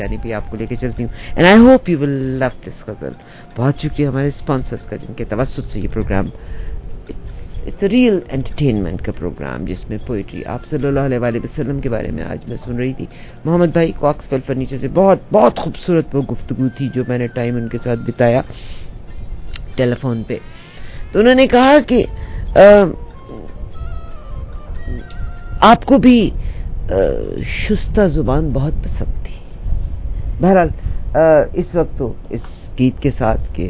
یعنی بھی آپ کو لے کے چلتی ہوں. And I hope you will love this ghazal. بہت شکریہ ہمارے اسپانسرس کا جن کے توسط سے یہ programme it's a real entertainment کا پروگرام جس میں پوئٹری آپ صلی اللہ علیہ وآلہ وسلم کے بارے میں آج میں سن رہی تھی. محمد بھائی کاکس ویل فرنیچر سے بہت خوبصورت وہ گفتگو تھی جو میں نے ٹائم ان کے ساتھ بتایا ٹیلی فون پہ. تو انہوں نے کہا کہ آپ کو بھی شستہ زبان بہت پسند تھی. بہرحال اس وقت تو اس گیت کے ساتھ کہ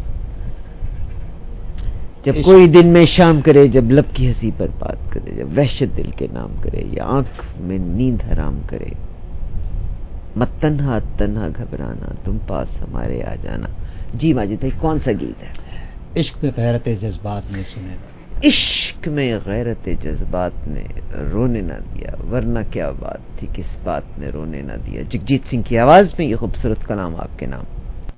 جب کوئی دن میں شام کرے، جب لب کی ہنسی پر بات کرے، جب وحشت دل کے نام کرے یا آنکھ میں نیند حرام کرے، مت تنہا تنہا گھبرانا تم پاس ہمارے آ جانا. جی ماجد بھائی کون سا گیت ہے؟ عشق میں غیرت جذبات نے سنے. عشق میں غیرت جذبات نے رونے نہ دیا، ورنہ کیا بات تھی کس بات نے رونے نہ دیا. جگجیت سنگھ کی آواز میں یہ خوبصورت کلام آپ کے نام.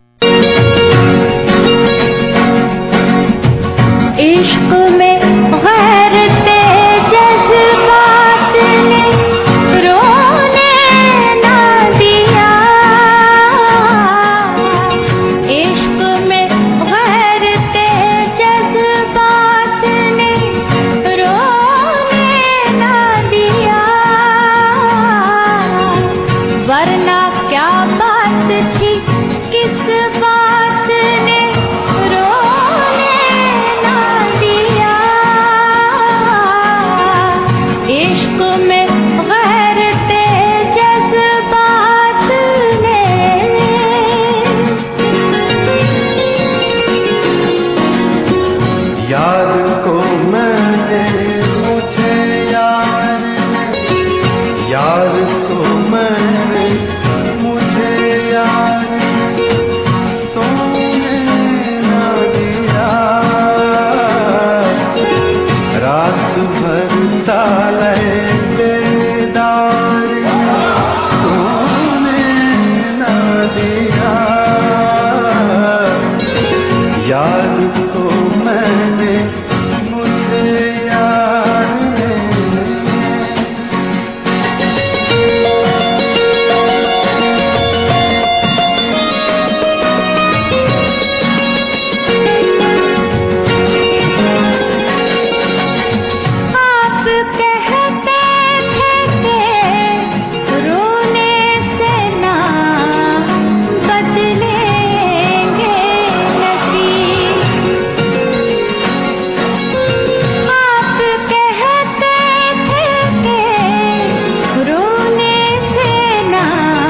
عشق میں غیرت جذبات نے رونے نہ دیا، عشق میں غیرت جذبات نے رونے نہ دیا، ورنہ کیا بات تھی کس بات نے رونے نہ دیا. عشق میں غیرت جذبات نے. یار کو میں نے مجھے یار کو میں نے مجھے یار سونے نہ دیا، رات بھر تالے بیدار سونے نہ دیا. یار کو میں نے مجھے یار نے. آپ کہتے تھے کہ رونے سے نہ بدلیں گے نصیب، آپ کہتے تھے کہ رونے سے نہ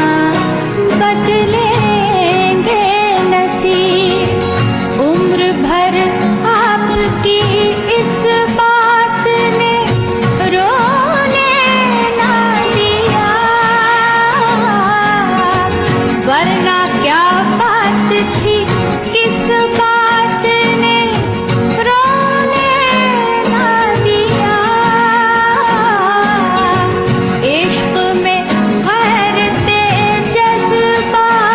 بدلیں گے نصیب. عمر بھر آپ کی اس بات نے رونے نہ دیا، ورنہ کیا بات تھی کس بات نے رونے نہ دیا. عشق میں غیرت جذبات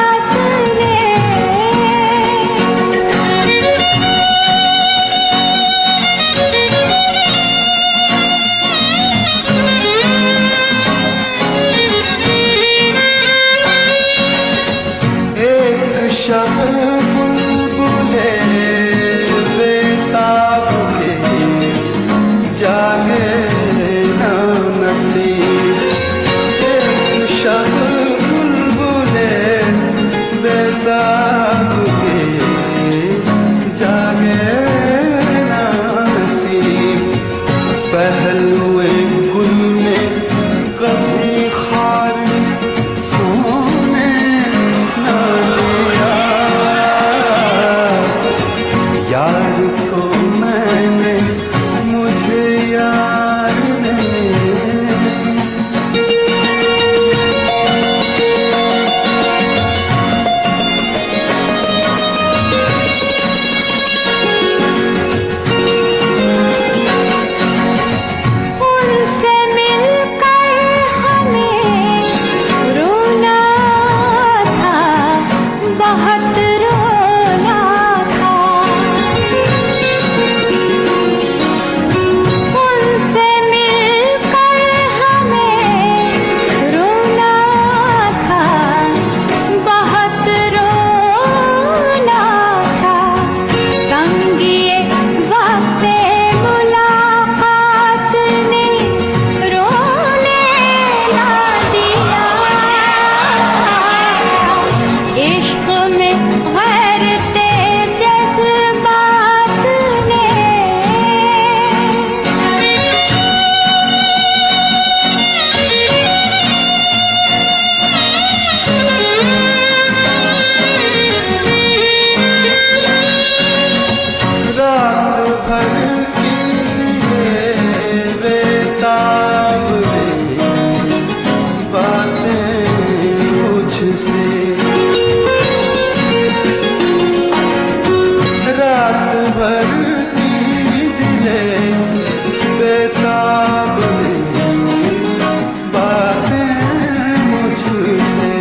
मुझसे रात भर दिले बेताब बातें मुझसे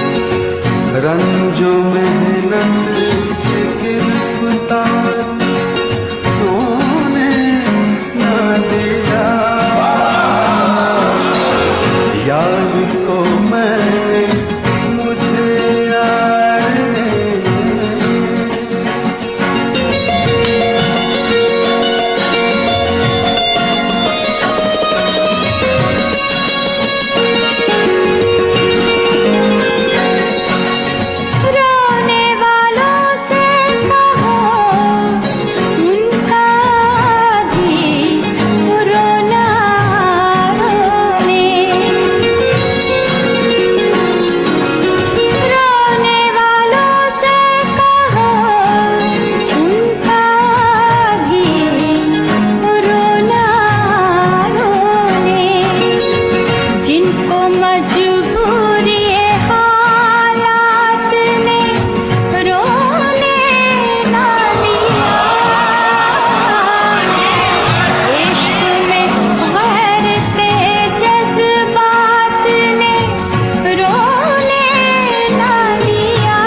रंजो मेहनत से गिरफ्तार सोने न दिया यार को मैंने मुझे यार ने रोने वालों से कहो उनका भी रोना रोने रोने वालों से कहो उनका भी रोना रोने जिनको मजबूरी हालात ने रोने ना दिया इश्क में गैरते जज्बात ने रोने ना दिया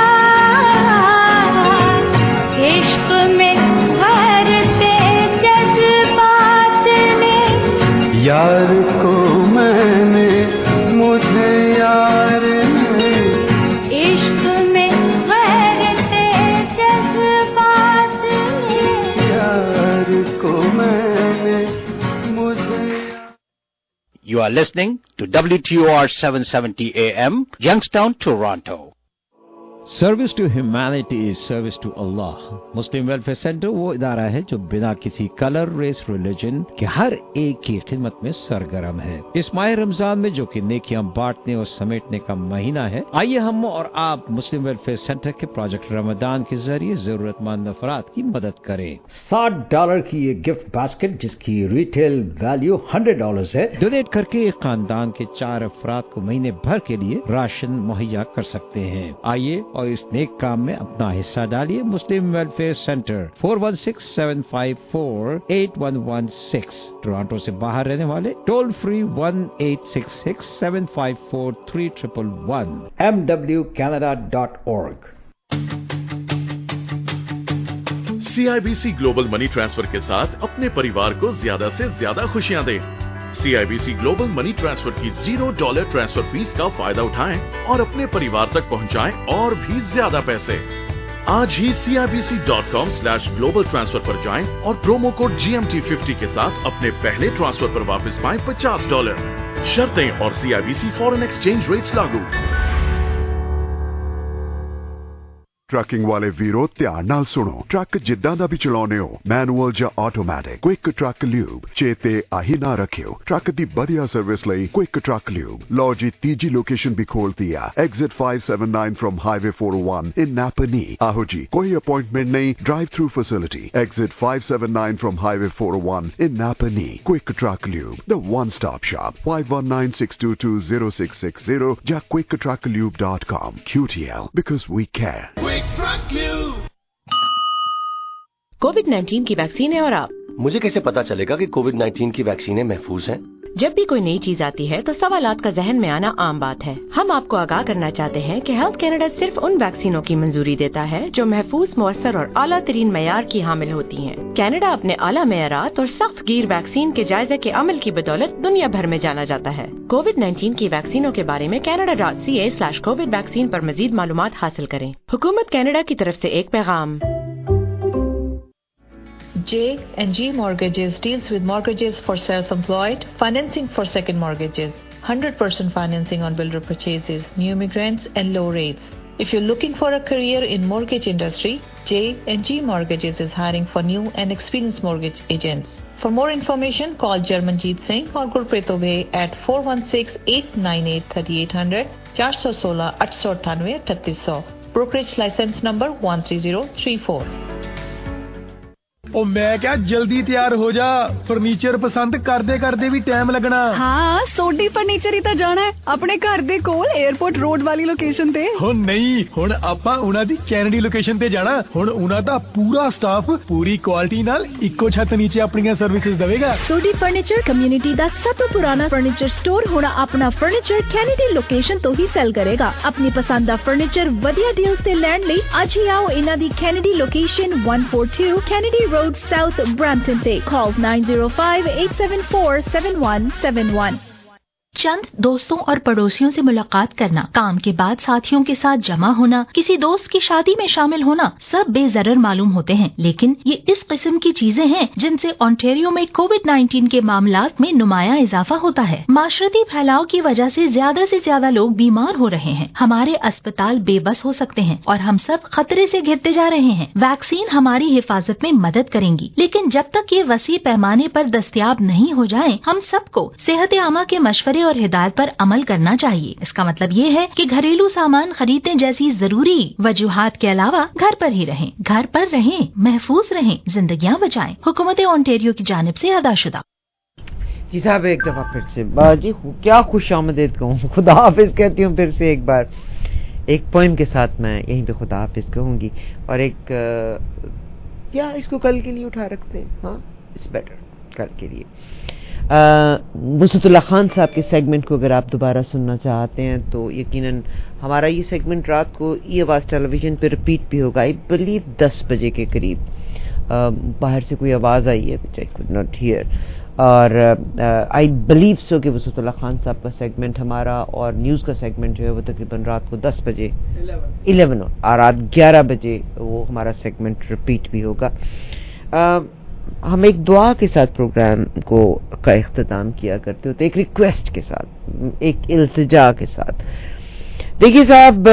इश्क में गैरते जज्बात ने यार को मैंने मुझे यार ने इश्क में गैरते जज्बात ने यार को मैंने मुझे You are listening to WTOR 770 AM, Youngstown, Toronto. Service to humanity is service to Allah. Muslim Welfare Centre वो इदारा है जो बिना किसी कलर, रेस, रिलीजन के हर एक की खिदमत में सरगर्म है। इस माह रमजान में जो कि नेकियां बांटने और समेटने का महीना है, आइए हम और आप मुस्लिम वेलफेयर सेंटर के प्रोजेक्ट रमदान के जरिए जरूरतमंद अफराद की मदद करें। $60 की ये गिफ्ट बास्केट जिसकी रिटेल वैल्यू $100 है, डोनेट करके एक खानदान के 4 अफराद को महीने भर के लिए राशन मुहैया कर सकते हैं। आइए और इस नेक काम में अपना हिस्सा डालिए। मुस्लिम वेलफेयर सेंटर 4167548116, टोरंटो से बाहर रहने वाले toll free 1866754311 mwcanada.org। CIBC global money transfer के साथ अपने परिवार को ज्यादा से ज्यादा खुशियां दें। CIBC ग्लोबल मनी ट्रांसफर की $0 ट्रांसफर फीस का फायदा उठाएं और अपने परिवार तक पहुंचाएं और भी ज्यादा पैसे। आज ही CIBC.com/global transfer पर जाएं और प्रोमो कोड GMT50 के साथ अपने पहले ट्रांसफर पर वापस पाएं $50। शर्तें और CIBC फॉरेन एक्सचेंज रेट्स लागू। ट्रकिंग वाले वीरो ध्यान नाल सुनो। ट्रक जिद्दां दा भी चलाउने हो, मैनुअल ਜਾਂ ਆਟੋਮੈਟਿਕ, क्विक ट्रक ल्यूब चेते आही ना रखियो। ट्रक दी बढ़िया सर्विस लई क्विक ट्रक ल्यूब। लो जी तीजी लोकेशन भी खोलती है, exit 579 from highway 401 in Napanee. आहो जी कोई अपॉइंटमेंट नहीं, drive through facility, exit 579 from highway 401 in Napanee. Quick truck lube, the one stop shop, 5196220660 या quicktrucklube.com। QTL because we care। कोविड-19 की वैक्सीन है और आप। मुझे कैसे पता चलेगा कि कोविड-19 की वैक्सीनें महफूज हैं? जब भी कोई नई चीज आती है तो सवालात का जहन में आना आम बात है। हम आपको आगाह करना चाहते हैं कि हेल्थ कैनेडा सिर्फ उन वैक्सीनों की मंजूरी देता है जो महफूज, मुअस्सर और आला तरीन मयार की हामिल होती हैं। कैनेडा अपने आला मयारात और सख्त गिर वैक्सीन के जायजे के अमल की बदौलत दुनिया भर में जाना जाता है। कोविड-19 की वैक्सीनों के बारे में canada.ca/covid वैक्सीन पर मजीद मालूमात हासिल करें। हुकूमत कैनेडा की तरफ से एक पैगाम। J&G Mortgages deals with mortgages for self-employed, financing for second mortgages, 100% financing on builder purchases, new immigrants and low rates. If you're looking for a career in mortgage industry, J&G Mortgages is hiring for new and experienced mortgage agents. For more information, call Jarmanjeet Singh or Gurpreet Obey at 416-898-3800, 416-898-3800. Brokerage license number 13034. او میں کیا جلدی تیار ہو جا, furniture پسند کردے کردے بھی time لگنا. ہاں سوڈی فرنیچر ہی تو جانا ہے اپنے گھر دے کول ایئرپورٹ روڈ والی لوکیشن تے. ہن نہیں, ہن آپاں انہاں دی کینیڈی لوکیشن تے جانا. ہن انہاں دا پورا سٹاف پوری کوالٹی نال اکو چھت نیچے اپنی سروسز دے گا. سوڈی فرنیچر کمیونٹی دا سب تو پرانا فرنیچر سٹور ہونا اپنا فرنیچر کینیڈی لوکیشن تو ہی سیل کرے گا. اپنی پسند دا فرنیچر ودیا ڈیلز تے لین لئی اج ہی آؤ انہاں دی Kennedy location 142 Kennedy road south Brampton تے. کال 9058747171. چند دوستوں اور پڑوسیوں سے ملاقات کرنا, کام کے بعد ساتھیوں کے ساتھ جمع ہونا, کسی دوست کی شادی میں شامل ہونا, سب بے ضرر معلوم ہوتے ہیں, لیکن یہ اس قسم کی چیزیں ہیں جن سے اونٹیریو میں کووڈ-19 کے معاملات میں نمایاں اضافہ ہوتا ہے. معاشرتی پھیلاؤ کی وجہ سے زیادہ لوگ بیمار ہو رہے ہیں. ہمارے اسپتال بے بس ہو سکتے ہیں اور ہم سب خطرے سے گھرتے جا رہے ہیں. ویکسین ہماری حفاظت میں مدد کریں گی, لیکن جب تک یہ وسیع پیمانے پر دستیاب نہیں ہو جائیں, ہم سب کو صحت عامہ کے مشورے اور ہدایت پر عمل کرنا چاہیے. اس کا مطلب یہ ہے کہ گھریلو سامان خریدنے جیسی ضروری وجوہات کے علاوہ گھر پر ہی رہیں, گھر پر رہیں, محفوظ رہیں, زندگیاں بچائیں. حکومت اونٹیریو کی جانب سے ادا شدہ. جی صاحب ایک دفعہ پھر سے باجی کیا خوش آمدید کہوں, خدا حافظ کہتی ہوں پھر سے ایک بار. ایک پوئم کے ساتھ میں یہیں پہ خدا حافظ کہوں گی, اور ایک کیا اس کو کل کے لیے اٹھا رکھتے ہیں, ہاں اٹس بیٹر کل کے لیے. وسعت اللہ خان صاحب کے سیگمنٹ کو اگر آپ دوبارہ سننا چاہتے ہیں تو یقیناً ہمارا یہ سیگمنٹ رات کو ای آواز ٹیلی ویژن پہ ریپیٹ بھی ہوگا, آئی بلیو 10 بجے کے قریب. باہر سے کوئی آواز آئی ہے which I could not hear, اور آئی بلیو سو کہ وسعت اللہ خان صاحب کا سیگمنٹ ہمارا اور نیوز کا سیگمنٹ جو ہے وہ تقریباً رات کو 10 بجے 11 اور رات 11 بجے وہ ہمارا سیگمنٹ ریپیٹ بھی ہوگا. ہم ایک دعا کے ساتھ پروگرام کا اختتام کیا کرتے ہوتے, ایک ریکویسٹ کے ساتھ, ایک التجا کے ساتھ. دیکھیے صاحب,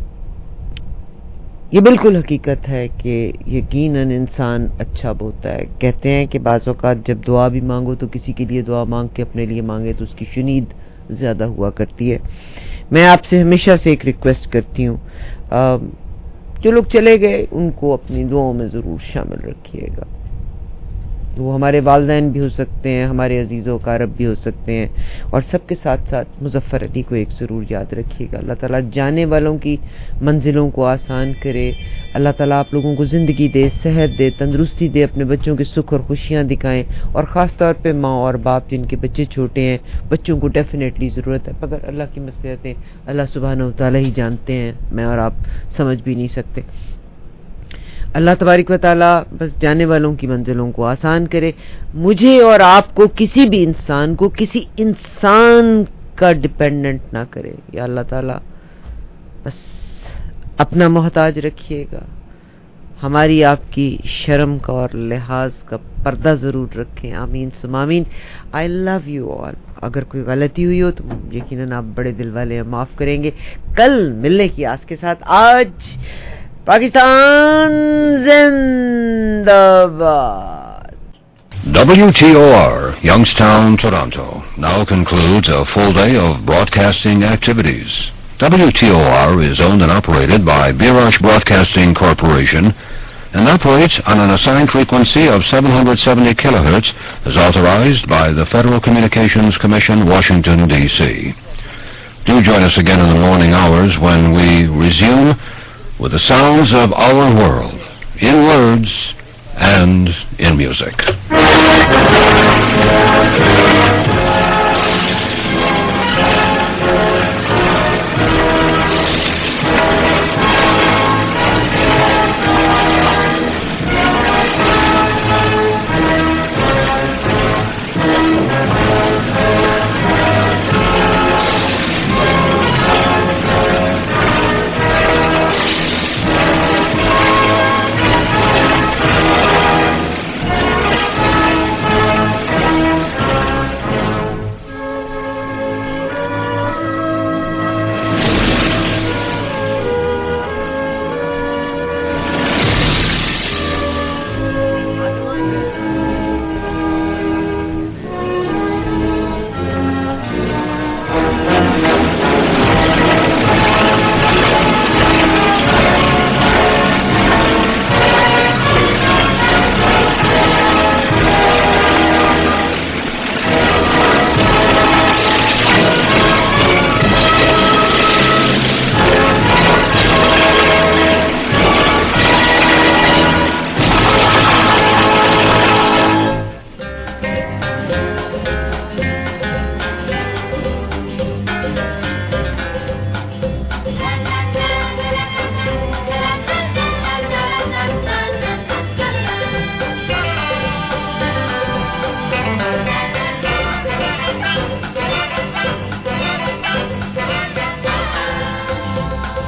یہ بالکل حقیقت ہے کہ یقیناً انسان اچھا ہوتا ہے. کہتے ہیں کہ بعض اوقات جب دعا بھی مانگو تو کسی کے لیے دعا مانگ کے اپنے لیے مانگے تو اس کی شنید زیادہ ہوا کرتی ہے. میں آپ سے ہمیشہ سے ایک ریکویسٹ کرتی ہوں, جو لوگ چلے گئے ان کو اپنی دعاؤں میں ضرور شامل رکھیے گا. وہ ہمارے والدین بھی ہو سکتے ہیں, ہمارے عزیز و اقارب بھی ہو سکتے ہیں, اور سب کے ساتھ ساتھ مظفر علی کو ایک ضرور یاد رکھیے گا. اللہ تعالیٰ جانے والوں کی منزلوں کو آسان کرے. اللہ تعالیٰ آپ لوگوں کو زندگی دے, صحت دے, تندرستی دے, اپنے بچوں کے سکھ اور خوشیاں دکھائیں. اور خاص طور پہ ماں اور باپ جن کے بچے چھوٹے ہیں, بچوں کو ڈیفینیٹلی ضرورت ہے, مگر اللہ کی مصلحتیں اللہ سبحانہ و تعالیٰ ہی جانتے ہیں, میں اور آپ سمجھ بھی نہیں سکتے. اللہ تبارک و تعالیٰ بس جانے والوں کی منزلوں کو آسان کرے. مجھے اور آپ کو کسی بھی انسان کو کسی انسان کا ڈپینڈنٹ نہ کرے. یا اللہ تعالیٰ بس اپنا محتاج رکھیے گا, ہماری آپ کی شرم کا اور لحاظ کا پردہ ضرور رکھیں. آمین ثم آمین. I love you all. اگر کوئی غلطی ہوئی ہو تو یقیناً آپ بڑے دل والے ہیں, معاف کریں گے. کل ملنے کی آس کے ساتھ آج پاکستان زندہ باد. WTOR, Youngstown, Toronto, now concludes a full day of broadcasting activities. WTOR is owned and operated by Birash Broadcasting Corporation and operates on an assigned frequency of 770 kilohertz as authorized by the Federal Communications Commission, Washington, D.C. Do join us again in the morning hours when we resume with the sounds of our world, in words and in music.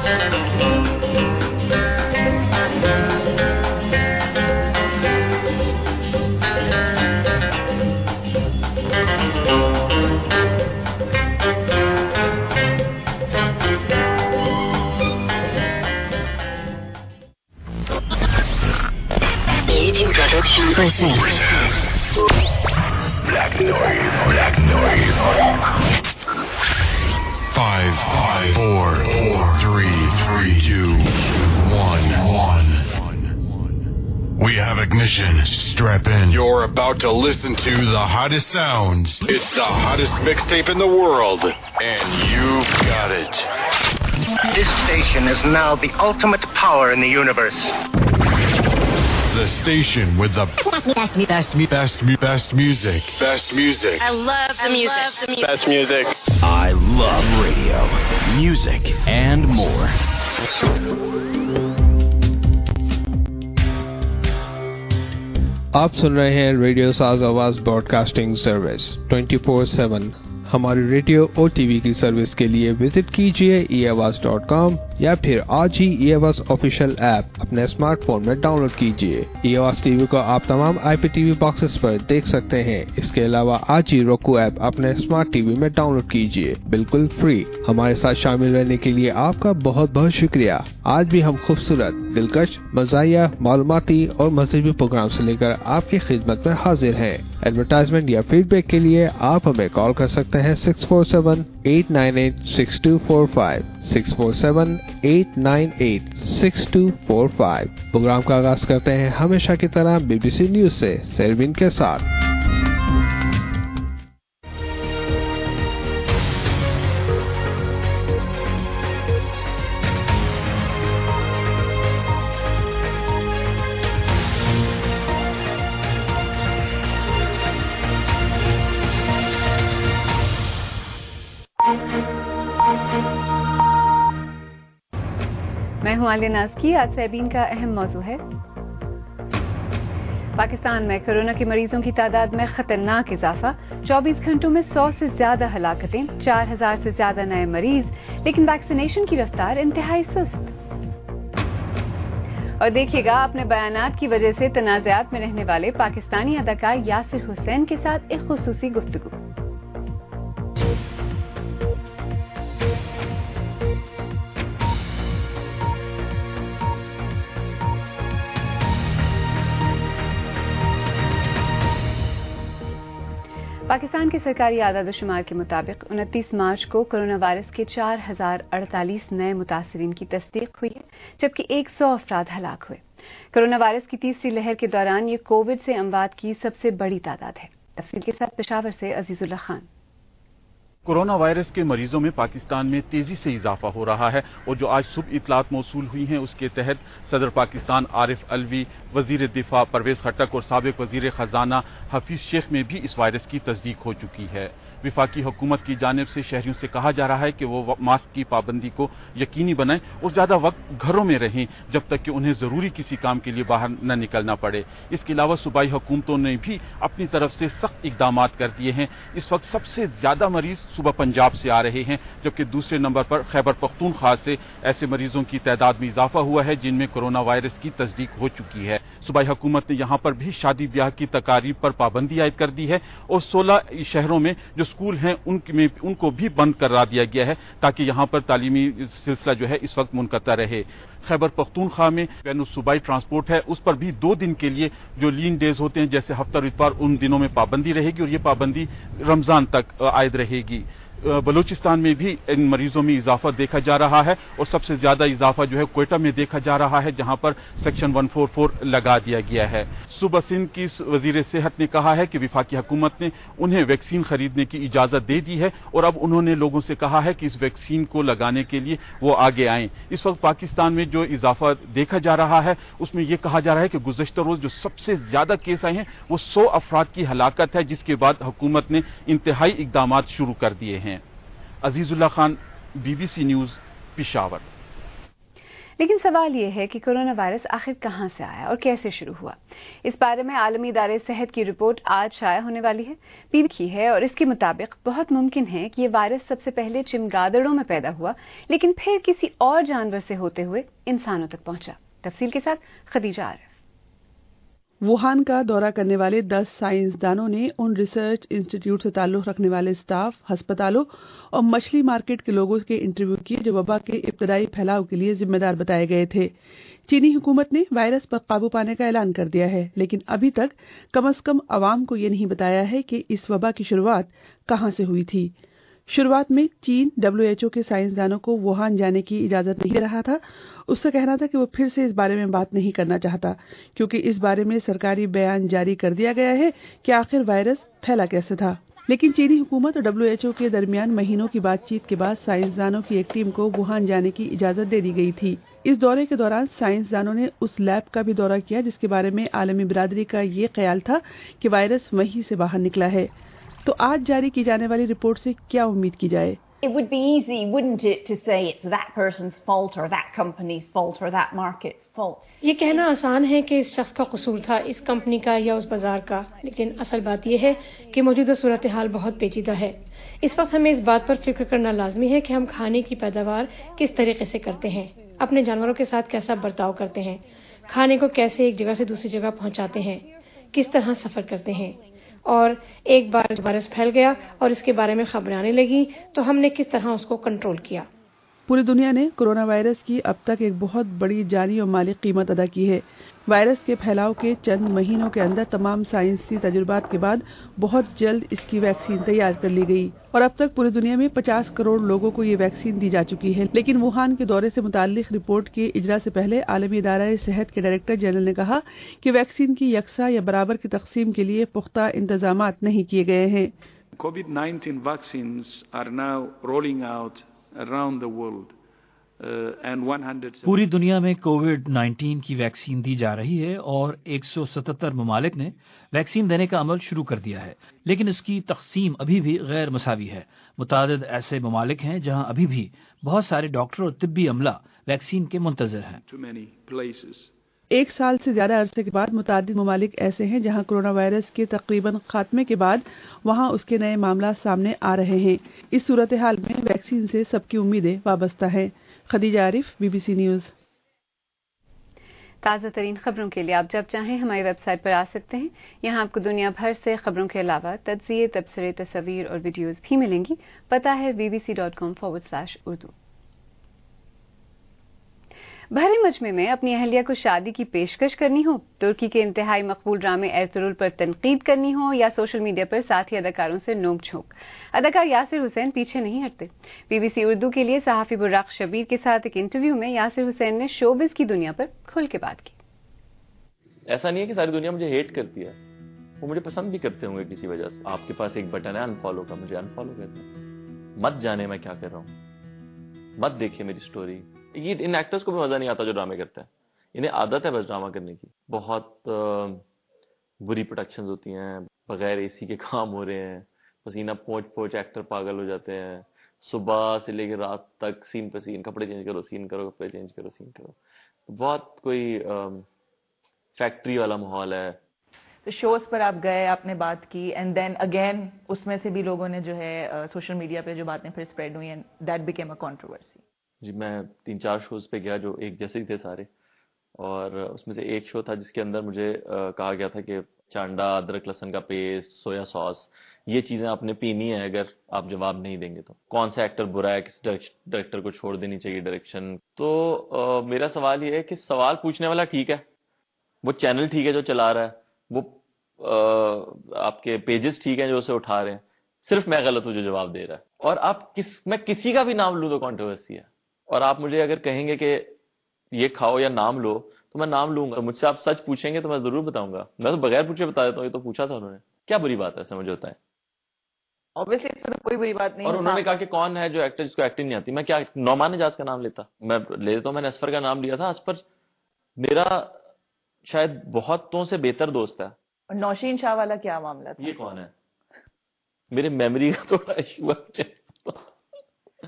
Black noise. 5, 4, 3, 2, 1. We have ignition. Strap in. You're about to listen to the hottest sounds. It's the hottest mixtape in the world, and you've got it. This station is now the ultimate power in the universe. The station with the best music. Best music. I love the music. Best music. I love radio, music, and more. आप सुन रहे हैं radio साज आवाज broadcasting service 24/7। हमारी radio और TV की service के लिए विजिट कीजिए eAwaaz.com या फिर आज ही eAwaaz ऑफिशियल ऐप अपने स्मार्टफोन में डाउनलोड कीजिए। eAwaaz टीवी को आप तमाम IPTV बॉक्सेस पर देख सकते हैं। इसके अलावा आज ही roku ऐप अपने स्मार्ट टीवी में डाउनलोड कीजिए, बिल्कुल फ्री। हमारे साथ शामिल रहने के लिए आपका बहुत बहुत शुक्रिया। आज भी हम खूबसूरत, दिलकश, मज़ाहिया, मालूमाती और मज़हबी प्रोग्राम से लेकर आपकी खिदमत में हाजिर हैं। एडवर्टाइजमेंट या फीडबैक के लिए आप हमें कॉल कर सकते हैं 647-898-6245 647-898-6245। प्रोग्राम का आगाज करते हैं हमेशा की तरह BBC न्यूज से सरवीन के साथ। मैं हूं आलिया नाज़की। आज सरबीन का अहम मौजू है पाकिस्तान में कोरोना के मरीजों की तादाद में खतरनाक इजाफा, 24 घंटों में 100 से ज्यादा हलाकतें, 4000 से ज्यादा नए मरीज, लेकिन वैक्सीनेशन की रफ्तार इंतहाई सुस्त। और देखिएगा अपने बयानात की वजह से तनाज़ात में रहने वाले पाकिस्तानी अदाकार यासिर हुसैन के साथ एक खुसूसी गुफ्तगू। पाकिस्तान के सरकारी आदाद शुमार के मुताबिक 29 मार्च को कोरोना वायरस के 4048 नए मुतासरीन की तस्दीक हुई है, जबकि 100 अफराद हलाक हुए। कोरोना वायरस की तीसरी लहर के दौरान ये कोविड से अमवात की सबसे बड़ी तादाद है। तफसील के साथ पेशावर से अजीजुल्लाह खान। कोरोना वायरस के मरीजों में पाकिस्तान में तेजी से इजाफा हो रहा है और जो आज सुबह इतलात मौसूल हुई हैं उसके तहत सदर पाकिस्तान आरिफ अलवी, वजीर दिफा परवेज खट्टक और साबिक वजीर खजाना हफीज शेख में भी इस वायरस की तस्दीक हो चुकी है। विफाकी हुकूमत की जानिब से शहरियों से कहा जा रहा है कि वो मास्क की पाबंदी को यकीनी बनाएं और ज्यादा वक्त घरों में रहें जब तक कि उन्हें जरूरी किसी काम के लिए बाहर न निकलना पड़े। इसके अलावा सूबाई हुकूमतों ने भी अपनी तरफ से सख्त इकदाम कर दिए हैं। इस वक्त सबसे ज्यादा मरीज सुबह पंजाब से आ रहे हैं, जबकि दूसरे नंबर पर खैबर पख्तूनख्वा से ऐसे मरीजों की तादाद में इजाफा हुआ है जिनमें कोरोना वायरस की तस्दीक हो चुकी है। सूबाई हुकूमत ने यहाँ पर भी शादी ब्याह की तकारीब पर पाबंदी आयद कर दी है और 16 शहरों में जो स्कूल हैं उनको भी बंद करा दिया गया है ताकि यहाँ पर तालीमी सिलसिला जो है इस वक्त मुनक़ता रहे। खैबर पख्तूनख्वा में बैन सूबाई ट्रांसपोर्ट है, उस पर भी 2 दिन के लिए जो लीन डेज होते हैं जैसे हफ्ता और इतवार, उन दिनों में पाबंदी रहेगी और ये पाबंदी रमजान तक आयद रहेगी। बलूचिस्तान में भी इन मरीजों में इजाफा देखा जा रहा है और सबसे ज्यादा इजाफा जो है क्वेटा में देखा जा रहा है जहां पर सेक्शन 144 लगा दिया गया है। सूबा सिंध की वजीर सेहत ने कहा है कि विफाकी हुकूमत ने उन्हें वैक्सीन खरीदने की इजाजत दे दी है और अब उन्होंने लोगों से कहा है कि इस वैक्सीन को लगाने के लिए वो आगे आएं। इस वक्त पाकिस्तान में जो इजाफा देखा जा रहा है उसमें यह कहा जा रहा है कि गुज़श्ता रोज जो सबसे ज्यादा केस आए हैं वो 100 अफराद की हलाकत है, जिसके बाद हुकूमत ने इंतहाई इकदाम शुरू कर दिए हैं। Azizullah Khan, BBC news, Peshawar. لیکن سوال یہ ہے کہ کورونا وائرس آخر کہاں سے آیا اور کیسے شروع ہوا؟ اس بارے میں عالمی ادارے صحت کی رپورٹ آج شائع ہونے والی ہے۔ کی ہے اور اس کے مطابق بہت ممکن ہے کہ یہ وائرس سب سے پہلے چمگادڑوں میں پیدا ہوا، لیکن پھر کسی اور جانور سے ہوتے ہوئے انسانوں تک پہنچا۔ تفصیل کے ساتھ خدیجہ عارف۔ ووہان کا دورہ کرنے والے 10 سائنسدانوں نے ان ریسرچ انسٹی ٹیوٹ سے تعلق رکھنے والے اسٹاف، ہسپتالوں اور مچھلی مارکیٹ کے لوگوں کے انٹرویو کیے جو وبا کے ابتدائی پھیلاؤ کے لیے ذمہ دار بتائے گئے تھے۔ چینی حکومت نے وائرس پر قابو پانے کا اعلان کر دیا ہے، لیکن ابھی تک کم از کم عوام کو یہ نہیں بتایا ہے کہ اس وبا کی شروعات کہاں سے ہوئی تھی۔ شروعات میں چین WHO کے سائنسدانوں کو ووہان جانے کی اجازت نہیں دے رہا تھا۔ اس سے کہنا تھا کہ وہ پھر سے اس بارے میں بات نہیں کرنا چاہتا، کیونکہ اس بارے میں سرکاری بیان جاری کر دیا گیا ہے کہ آخر وائرس پھیلا کیسے تھا۔ لیکن چینی حکومت اور WHO کے درمیان مہینوں کی بات چیت کے بعد سائنسدانوں کی ایک ٹیم کو ووہان جانے کی اجازت دے دی گئی تھی۔ اس دورے کے دوران سائنسدانوں نے اس لیب کا بھی دورہ کیا جس کے بارے میں عالمی برادری کا یہ خیال تھا کہ وائرس وہیں سے باہر نکلا ہے۔ تو آج جاری کی جانے والی رپورٹ سے کیا امید کی جائے؟ It would be easy, wouldn't it, to say it's that person's fault or that company's fault or that market's fault. یہ کہنا آسان ہے کہ اس شخص کا قصور تھا، اس کمپنی کا یا اس بازار کا، لیکن اصل بات یہ ہے کہ موجودہ صورتحال بہت پیچیدہ ہے۔ اس وقت ہمیں اس بات پر فکر کرنا لازمی ہے کہ ہم کھانے کی پیداوار کس طریقے سے کرتے ہیں، اپنے جانوروں کے ساتھ کیسا برتاؤ کرتے ہیں، کھانے کو کیسے ایک جگہ سے دوسری جگہ پہنچاتے ہیں، کس طرح سفر کرتے ہیں، اور ایک بار وائرس پھیل گیا اور اس کے بارے میں خبریں آنے لگیں تو ہم نے کس طرح اس کو کنٹرول کیا۔ پوری دنیا نے کورونا وائرس کی اب تک ایک بہت بڑی جانی اور مالی قیمت ادا کی ہے۔ وائرس کے پھیلاؤ کے چند مہینوں کے اندر تمام سائنسی تجربات کے بعد بہت جلد اس کی ویکسین تیار کر لی گئی اور اب تک پوری دنیا میں 50 کروڑ لوگوں کو یہ ویکسین دی جا چکی ہے۔ لیکن ووہان کے دورے سے متعلق رپورٹ کے اجرا سے پہلے عالمی ادارہ صحت کے ڈائریکٹر جنرل نے کہا کہ ویکسین کی یکساں یا برابر کی تقسیم کے لیے پختہ انتظامات نہیں کیے گئے ہیں۔ COVID-19 vaccines are now rolling out around the world. پوری دنیا میں کووڈ-19 کی ویکسین دی جا رہی ہے اور 177 ممالک نے ویکسین دینے کا عمل شروع کر دیا ہے، لیکن اس کی تقسیم ابھی بھی غیر مساوی ہے۔ متعدد ایسے ممالک ہیں جہاں ابھی بھی بہت سارے ڈاکٹر اور طبی عملہ ویکسین کے منتظر ہیں۔ ایک سال سے زیادہ عرصے کے بعد متعدد ممالک ایسے ہیں جہاں کورونا وائرس کے تقریباً خاتمے کے بعد وہاں اس کے نئے معاملات سامنے آ رہے ہیں۔ اس صورتحال میں ویکسین سے سب کی امیدیں وابستہ ہیں۔ Khadija Arif, BBC news. تازہ ترین خبروں کے لیے آپ جب چاہیں ہماری ویب سائٹ پر آ سکتے ہیں۔ یہاں آپ کو دنیا بھر سے خبروں کے علاوہ تجزیے، تبصرے، تصاویر اور ویڈیوز بھی ملیں گی۔ پتہ ہے bbc.com/urdu۔ بھرے مجمع میں اپنی اہلیہ کو شادی کی پیشکش کرنی ہو، ترکی کے انتہائی مقبول ڈرامے ایرطغرل پر تنقید کرنی ہو یا سوشل میڈیا پر ساتھی اداکاروں سے نوک جھونک، اداکار یاسر حسین پیچھے نہیں ہٹتے۔ BBC اردو کے لیے صحافی براق شبیر کے ساتھ ایک انٹرویو میں یاسر حسین نے شوبز کی دنیا پر کھل کے بات کی۔ ایسا نہیں ہے کہ ساری دنیا مجھے ہیٹ کرتی ہے، وہ مجھے پسند بھی کرتے ہوں گے کسی وجہ سے۔ آپ کے پاس ایک بٹن ہے انفالو کا، مجھے انفالو کرتے ہیں۔ مت جانے میں کیا کر رہا ہوں، مت دیکھیے میری سٹوری۔ یہ ان ایکٹرز کو بھی مزہ نہیں آتا جو ڈرامے کرتے ہیں، انہیں عادت ہے بس ڈرامہ کرنے کی۔ بہت بری پروڈکشنز ہوتی ہیں، بغیر اے سی کے کام ہو رہے ہیں، پسینہ پہنچ پہنچ ایکٹر پاگل ہو جاتے ہیں، صبح سے لے کے رات تک سین پہ سین، کپڑے چینج کرو، سین کرو، کپڑے چینج کرو، سین کرو۔ بہت کوئی فیکٹری والا ماحول ہے۔ تو شوز پر آپ گئے، آپ نے بات کی، اینڈ دین اگین اس میں سے بھی لوگوں نے جو ہے سوشل میڈیا پہ جو باتیں پھر اسپریڈ ہوئی، and that became a controversy. جی میں 3-4 شوز پہ گیا جو ایک جیسے ہی تھے سارے، اور اس میں سے ایک شو تھا جس کے اندر مجھے کہا گیا تھا کہ چانڈا، ادرک لہسن کا پیسٹ، سویا ساس، یہ چیزیں آپ نے پینی ہے اگر آپ جواب نہیں دیں گے تو۔ کون سا ایکٹر برا ہے، کس ڈائریکٹر کو چھوڑ دینی چاہیے ڈائریکشن۔ تو میرا سوال یہ ہے کہ سوال پوچھنے والا ٹھیک ہے، وہ چینل ٹھیک ہے جو چلا رہا ہے، وہ آپ کے پیجز ٹھیک ہیں جو اسے اٹھا رہے ہیں، صرف میں غلط ہوں جو جواب دے رہا ہے۔ اور میں کسی کا بھی نام لوں تو کنٹروورسی ہے، اور آپ مجھے اگر کہیں گے کہ یہ کھاؤ یا نام لو تو میں نام لوں گا۔ مجھ سے آپ سچ پوچھیں گے تو میں ضرور بتاؤں گا، میں تو بغیر پوچھے بتا دیتا ہوں، یہ تو پوچھا تھا انہوں نے، کیا بری بات ہے ایسا مجھے ہوتا ہے؟ Obviously اس میں کوئی بری بات نہیں۔ اور انہوں نے کہا کہ کون ہے جو ایکٹر جس کو ایکٹنگ نہیں آتی، میں کیا نعمان اعجاز کا نام لیتا؟ میں لے لیتا ہوں، میں نے اسفر کا نام لیا تھا۔ اسفر میرا شاید بہتوں سے بہتر دوست ہے۔ نوشین شاہ والا کیا معاملہ تھا؟ یہ کون ہے؟ میرے میموری کا تھوڑا ایشو ہے۔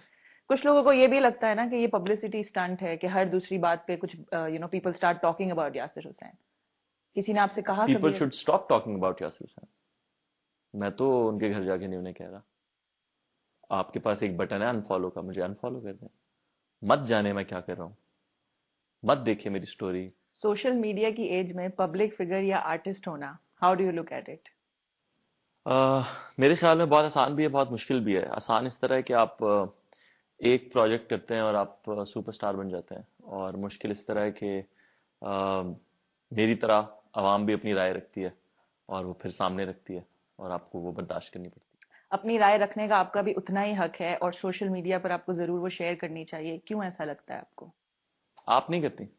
کچھ لوگوں کو یہ بھی لگتا ہے نا کہ یہ پبلسٹی اسٹنٹ ہے کہ ہر دوسری بات پہ کچھ people start talking about Yasir Hussain. کسی نے آپ سے کہا people should stop talking about Yasir Hussain. میں تو ان کے گھر جا کے نہیں انہیں کہہ رہا. آپ کے پاس ایک بٹن ہے انفالو کا, مجھے انفالو کر دیں. مت جانے میں کیا کر رہا ہوں, مت دیکھیں میری سٹوری. سوشل میڈیا کی ایج میں پبلک فگر یا آرٹسٹ ہونا, how do you look at it? میرے خیال میں بہت آسان بھی ہے, بہت مشکل بھی ہے. آسان اس طرح ہے کہ آپ ایک پروجیکٹ کرتے ہیں اور آپ سپر اسٹار بن جاتے ہیں, اور مشکل اس طرح ہے کہ میری طرح عوام بھی اپنی رائے رکھتی ہے اور وہ پھر سامنے رکھتی ہے اور آپ کو وہ برداشت کرنی پڑتی ہے. اپنی رائے رکھنے کا آپ کا بھی اتنا ہی حق ہے اور سوشل میڈیا پر آپ کو ضرور وہ شیئر کرنی چاہیے. کیوں ایسا لگتا ہے آپ کو؟ آپ نہیں کرتی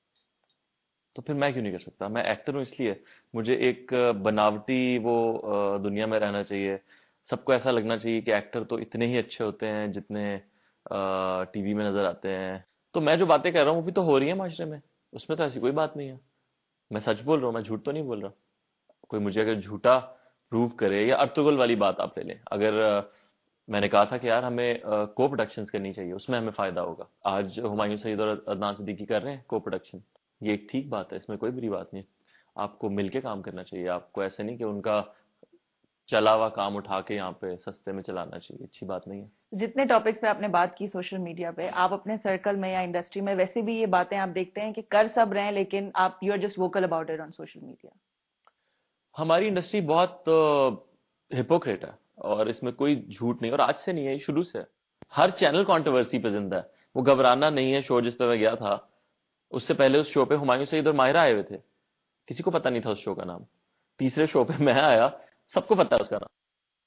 تو پھر میں کیوں نہیں کر سکتا؟ میں ایکٹر ہوں اس لیے مجھے ایک بناوٹی وہ دنیا میں رہنا چاہیے. سب کو ایسا لگنا چاہیے کہ ایکٹر تو اتنے ہی اچھے ہوتے ہیں جتنے ٹی وی میں نظر آتے ہیں. تو میں جو باتیں کر رہا ہوں وہ بھی تو ہو رہی ہیں معاشرے میں, اس میں تو ایسی کوئی بات نہیں ہے. میں سچ بول رہا ہوں, میں جھوٹ تو نہیں بول رہا. کوئی مجھے اگر جھوٹا پروو کرے, یا ارطغرل والی بات آپ لے لیں, اگر میں نے کہا تھا کہ یار ہمیں کو پروڈکشنز کرنی چاہیے, اس میں ہمیں فائدہ ہوگا. آج ہمایوں سعید اور عدنان صدیقی کر رہے ہیں کو پروڈکشن, یہ ایک ٹھیک بات ہے, اس میں کوئی بری بات نہیں. آپ کو مل کے کام کرنا چاہیے. آپ کو ایسے نہیں کہ ان کا چلا ہوا کام اٹھا کے یہاں پہ سستے میں چلانا چاہیے, اچھی بات نہیں ہے. جتنے ٹاپکس پہ آپ نے بات کی سوشل میڈیا پہ, آپ اپنے سرکل میں یا انڈسٹری میں ویسے بھی یہ باتیں آپ دیکھتے ہیں کہ کر سب رہے ہیں لیکن آپ you are just vocal about it on social media? ہماری انڈسٹری بہت ہپوکریٹ ہے اور اس میں کوئی جھوٹ نہیں, اور آج سے نہیں ہے, یہ شروع سے ہے. ہر چینل کنٹروورسی پہ زندہ ہے. وہ گھبرانا نہیں ہے شو جس پہ میں گیا تھا, اس سے پہلے اس شو پہ ہمایوں سعید اور ماہرہ آئے ہوئے تھے, کسی کو پتہ نہیں تھا اس شو کا نام. تیسرے شو پہ میں آیا, سب کو پتہ ہے اس کا نام.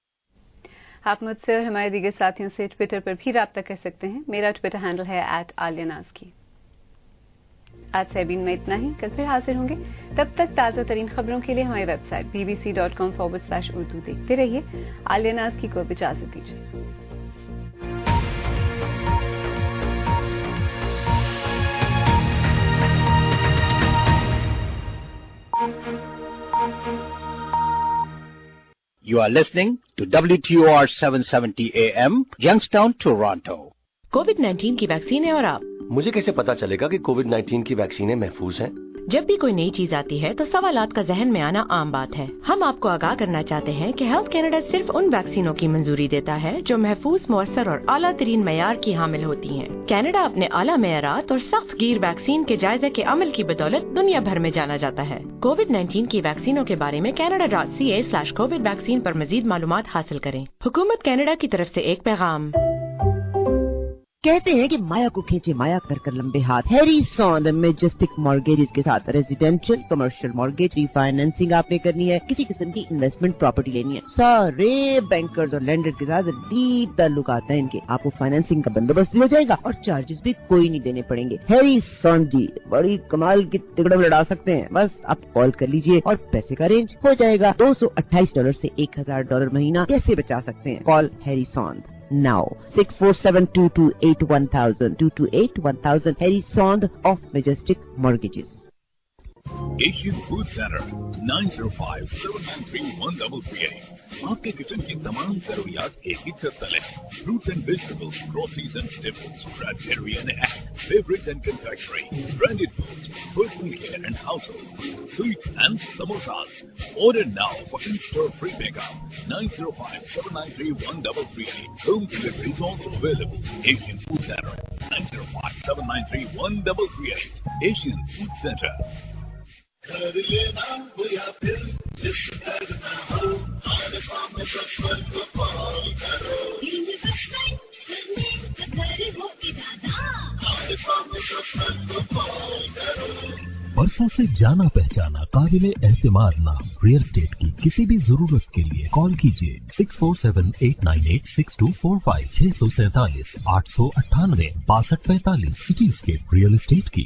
آپ مجھ سے اور ہمارے دیگر ساتھیوں سے ٹویٹر پر بھی رابطہ کر سکتے ہیں. میرا ٹویٹر ہینڈل ہے @alianazki. آج سیبین میں اتنا ہی, کل پھر حاضر ہوں گے. تب تک تازہ ترین خبروں کے لیے ہماری ویب سائٹ bbc.com/urdu دیکھتے رہیے. عالیہ نازکی کو بھی اجازت دیجیے. You are listening to WTOR 770 AM, Youngstown, Toronto. کووڈ-19 کی ویکسین ہے اور آپ مجھے کیسے پتا چلے گا کہ کووڈ-19 کی ویکسینیں محفوظ ہیں؟ جب بھی کوئی نئی چیز آتی ہے تو سوالات کا ذہن میں آنا عام بات ہے. ہم آپ کو آگاہ کرنا چاہتے ہیں کہ ہیلتھ کینیڈا صرف ان ویکسینوں کی منظوری دیتا ہے جو محفوظ, مؤثر اور اعلیٰ ترین معیار کی حامل ہوتی ہیں. کینیڈا اپنے اعلیٰ معیارات اور سخت گیر ویکسین کے جائزے کے عمل کی بدولت دنیا بھر میں جانا جاتا ہے. کووڈ-19 کی ویکسینوں کے بارے میں canada.ca/covid ویکسین پر مزید معلومات حاصل کریں. حکومت کینیڈا کی طرف سے ایک پیغام. کہتے ہیں کہ مایا کو کھینچے مایا کر کر لمبے ہاتھ. ہیری سون میجسٹک مارگیجز کے ساتھ residential commercial mortgage refinancing آپ نے کرنی ہے, کسی قسم کی انویسٹمنٹ پراپرٹی لینی ہے, سارے بینکرز اور لینڈرز کے ساتھ ڈیپ تعلقات ہیں ان کے. آپ کو فائنینسنگ کا بندوبست بھی ہو جائے گا اور چارجز بھی کوئی نہیں دینے پڑیں گے. ہیری سون جی بڑی کمال کی تگڑم لڑا سکتے ہیں. بس آپ کال کر لیجئے اور پیسے کا رینج ہو جائے گا. $228 سے $1,000 مہینہ کیسے بچا سکتے ہیں؟ Call Harry Soon now 647-228-1000 228-1000 Harry Sond of Majestic Mortgages. Asian Food Center 905-793-1338. آپ کے کچن کی تمام ضروریات ایک ہی چھت تلے. Fruits and vegetables, groceries and staples, bread, dairy and egg, beverages and confectionery, branded foods, personal care and household, sweets and samosas. Order now for in-store free pickup. 905-793-1338. Home delivery is also available. Asian Food Center 905-793-1338. Asian Food Center. کر لینا ہو یا پھر جس کرنا ہو ہر کام سفر کو فال کرو. ہر کام سفر کو فال کرو. برسوں سے جانا پہچانا قابل اعتماد نام ریئل اسٹیٹ کی کسی بھی ضرورت کے لیے کال کیجیے 647-898-6245 647-898-6245 سٹی اسکیپ ریئل اسٹیٹ کی.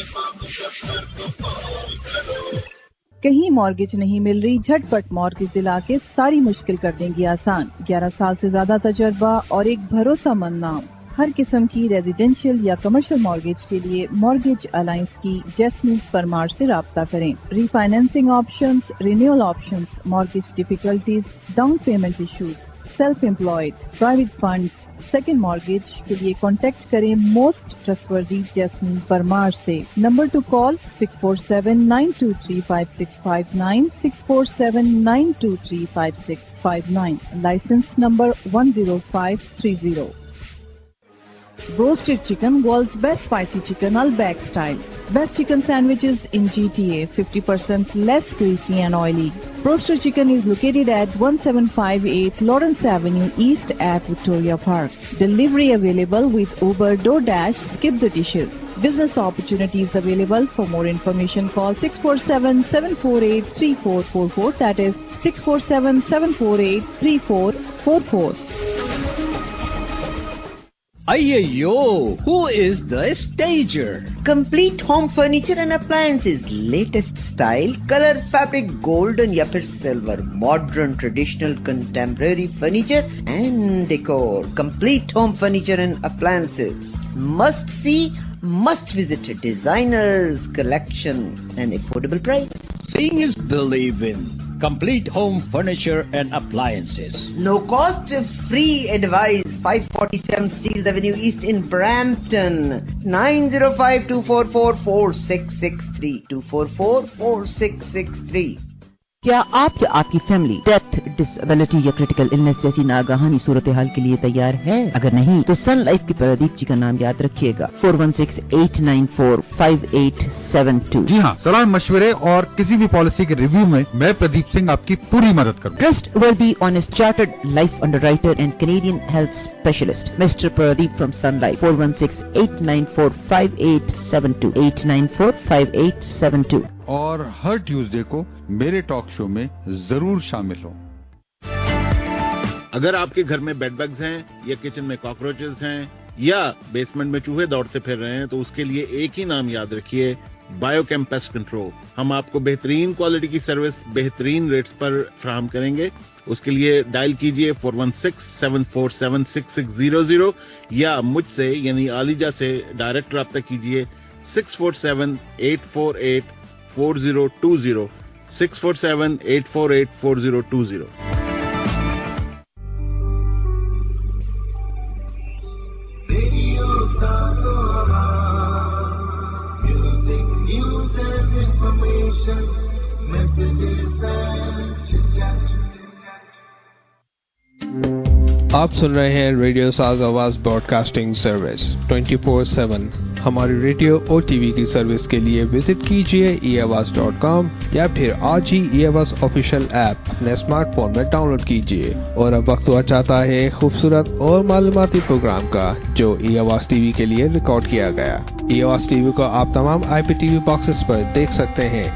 کہیں مارگیج نہیں مل رہی؟ جھٹپٹ مارگیج دلا کے ساری مشکل کر دیں گی آسان. 11 سال سے زیادہ تجربہ اور ایک بھروسہ مند نام. ہر قسم کی ریزیڈینشیل یا کمرشل مارگیج کے لیے مارگیج الائنس کی جیسمین پرمار سے رابطہ کریں. Refinancing options, renewal options, mortgage difficulties, down payment issues, self employed, private funds, second mortgage के लिए कांटेक्ट करें मोस्ट ट्रस्टवर्दी जैस्मिन परमार से. Number to call 647-923-5659, 647-923-5659. Licence number 10530. Roasted chicken, world's best spicy chicken, Al-Baq style. Best chicken sandwiches in GTA, 50% less greasy and oily. Roasted chicken is located at 1758 Lawrence Avenue East at Victoria Park. Delivery available with Uber, DoorDash, Skip the Dishes. Business opportunities available. For more information, call 647-748-3444. That is 647-748-3444. Ayyo, who is the stager? Complete home furniture and appliances, latest style, color, fabric, golden या फिर silver, modern, traditional, contemporary furniture and decor. Complete home furniture and appliances. Must see, must visit designers, collection and affordable price. Seeing is believing. Complete home furniture and appliances. No cost, free advice. 547 Steeles Avenue East in Brampton. 905-244-4663. 244-4663. क्या आप या आपकी family death, disability या critical illness जैसी नागाहानी सूरत हाल के लिए तैयार है? अगर नहीं तो सन लाइफ के प्रदीप जी का नाम याद रखिएगा. 416-894-5872. जी हाँ, सलाह मशवरे और किसी भी पॉलिसी के रिव्यू में मैं प्रदीप सिंह आपकी पूरी मदद करूँ. Trustworthy honest chartered life underwriter and Canadian health specialist mister Pradeep from Sun Life. 416-894-5872. 894-5872. और हर ट्यूसडे को मेरे टॉक शो में जरूर शामिल हो. अगर आपके घर में बेड बग्स हैं या किचन में कॉकरोचेस हैं या बेसमेंट में चूहे दौड़ते फिर रहे हैं तो उसके लिए एक ही नाम याद रखिए, बायोकेम पेस्ट कंट्रोल. हम आपको बेहतरीन क्वालिटी की सर्विस बेहतरीन रेट्स पर फराहम करेंगे. उसके लिए डायल कीजिए 416-747-6600 या मुझसे यानी आलिजा से डायरेक्ट रब्ता कीजिए 647-848-4020. 647-848-4020. Music, news and information, messages and chit-chat. आप सुन रहे हैं रेडियो साज आवाज ब्रॉडकास्टिंग सर्विस 24/7. हमारी रेडियो और टीवी की सर्विस के लिए विजिट कीजिए eavaz.com या फिर आज ही eavaz ऑफिशियल ऐप अपने स्मार्टफोन में डाउनलोड कीजिए. और अब वक्त हुआ चाहता है खूबसूरत और मालूमाती प्रोग्राम का जो eavaz टीवी के लिए रिकॉर्ड किया गया. eavaz टीवी को आप तमाम IPTV बॉक्सेस पर देख सकते हैं.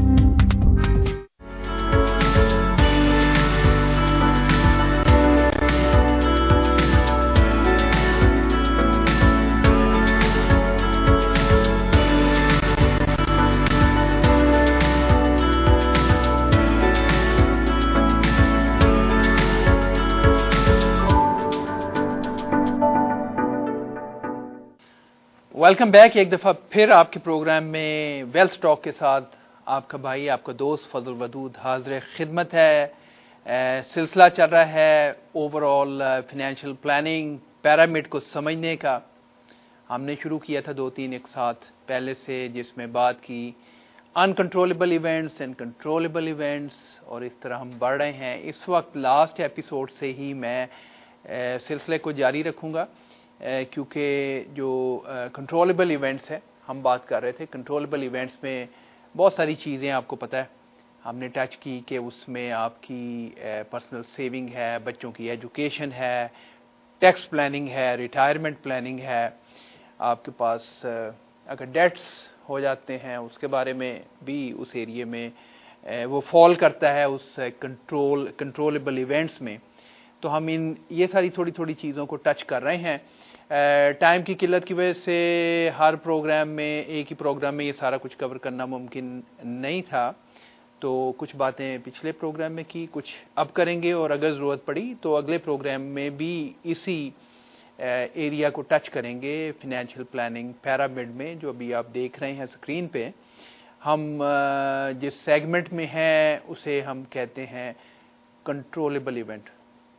Welcome back. एक दफ़ा फिर आपके प्रोग्राम में वेल्थ टॉक के साथ आपका भाई आपका दोस्त फजल वदूद हाजिर खिदमत है. सिलसिला चल रहा है ओवरऑल फाइनेंशियल प्लानिंग पिरामिड को समझने का. हमने शुरू किया था 2-3 एक साथ पहले से, जिसमें बात की uncontrollable events and controllable events, और इस तरह हम बढ़ रहे हैं. इस वक्त लास्ट एपिसोड से ही मैं सिलसिले को जारी रखूँगा क्योंकि जो कंट्रोलेबल इवेंट्स है हम बात कर रहे थे. कंट्रोलेबल इवेंट्स में बहुत सारी चीज़ें आपको पता है हमने टच की कि उसमें आपकी पर्सनल सेविंग है, बच्चों की एजुकेशन है, टैक्स प्लानिंग है, रिटायरमेंट प्लानिंग है. आपके पास अगर डेट्स हो जाते हैं उसके बारे में भी उस एरिया में वो फॉल करता है उस कंट्रोलेबल इवेंट्स में. तो हम ये सारी थोड़ी थोड़ी चीज़ों को टच कर रहे हैं. टाइम की किल्लत की वजह से हर प्रोग्राम में एक ही प्रोग्राम में ये सारा कुछ कवर करना मुमकिन नहीं था. तो कुछ बातें पिछले प्रोग्राम में की, कुछ अब करेंगे, और अगर ज़रूरत पड़ी तो अगले प्रोग्राम में भी इसी एरिया को टच करेंगे. फाइनेंशियल प्लानिंग पिरामिड में जो अभी आप देख रहे हैं स्क्रीन पे, हम जिस सेगमेंट में हैं उसे हम कहते हैं कंट्रोलेबल इवेंट.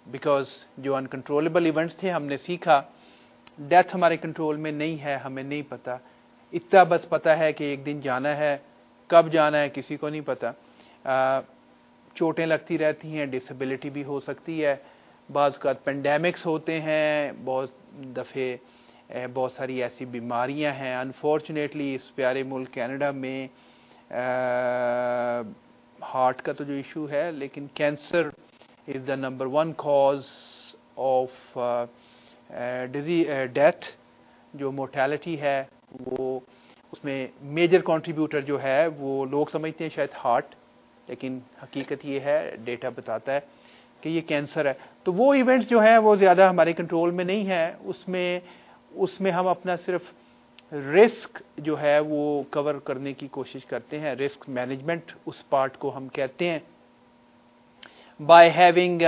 بیکاز جو انکنٹرولبل ایونٹس تھے ہم نے سیکھا. ڈیتھ ہمارے کنٹرول میں نہیں ہے, ہمیں نہیں پتا, اتنا بس پتا ہے کہ ایک دن جانا ہے, کب جانا ہے کسی کو نہیں پتا. چوٹیں لگتی رہتی ہیں, ڈسیبلٹی بھی ہو سکتی ہے, بعض اوقات پینڈیمکس ہوتے ہیں, بہت دفعے بہت ساری ایسی بیماریاں ہیں. انفارچونیٹلی اس پیارے ملک کینیڈا میں ہارٹ کا تو جو ایشو ہے, لیکن cancer is the number 1 cause of death. جو مورٹیلٹی ہے وہ اس میں میجر کنٹریبیوٹر جو ہے وہ لوگ سمجھتے ہیں شاید ہارٹ, لیکن حقیقت یہ ہے, ڈیٹا بتاتا ہے کہ یہ کینسر ہے. تو وہ ایونٹس جو ہیں وہ زیادہ ہمارے کنٹرول میں نہیں ہے. اس میں ہم اپنا صرف رسک جو ہے وہ کور کرنے کی کوشش کرتے ہیں. رسک مینجمنٹ اس پارٹ کو ہم کہتے ہیں. By having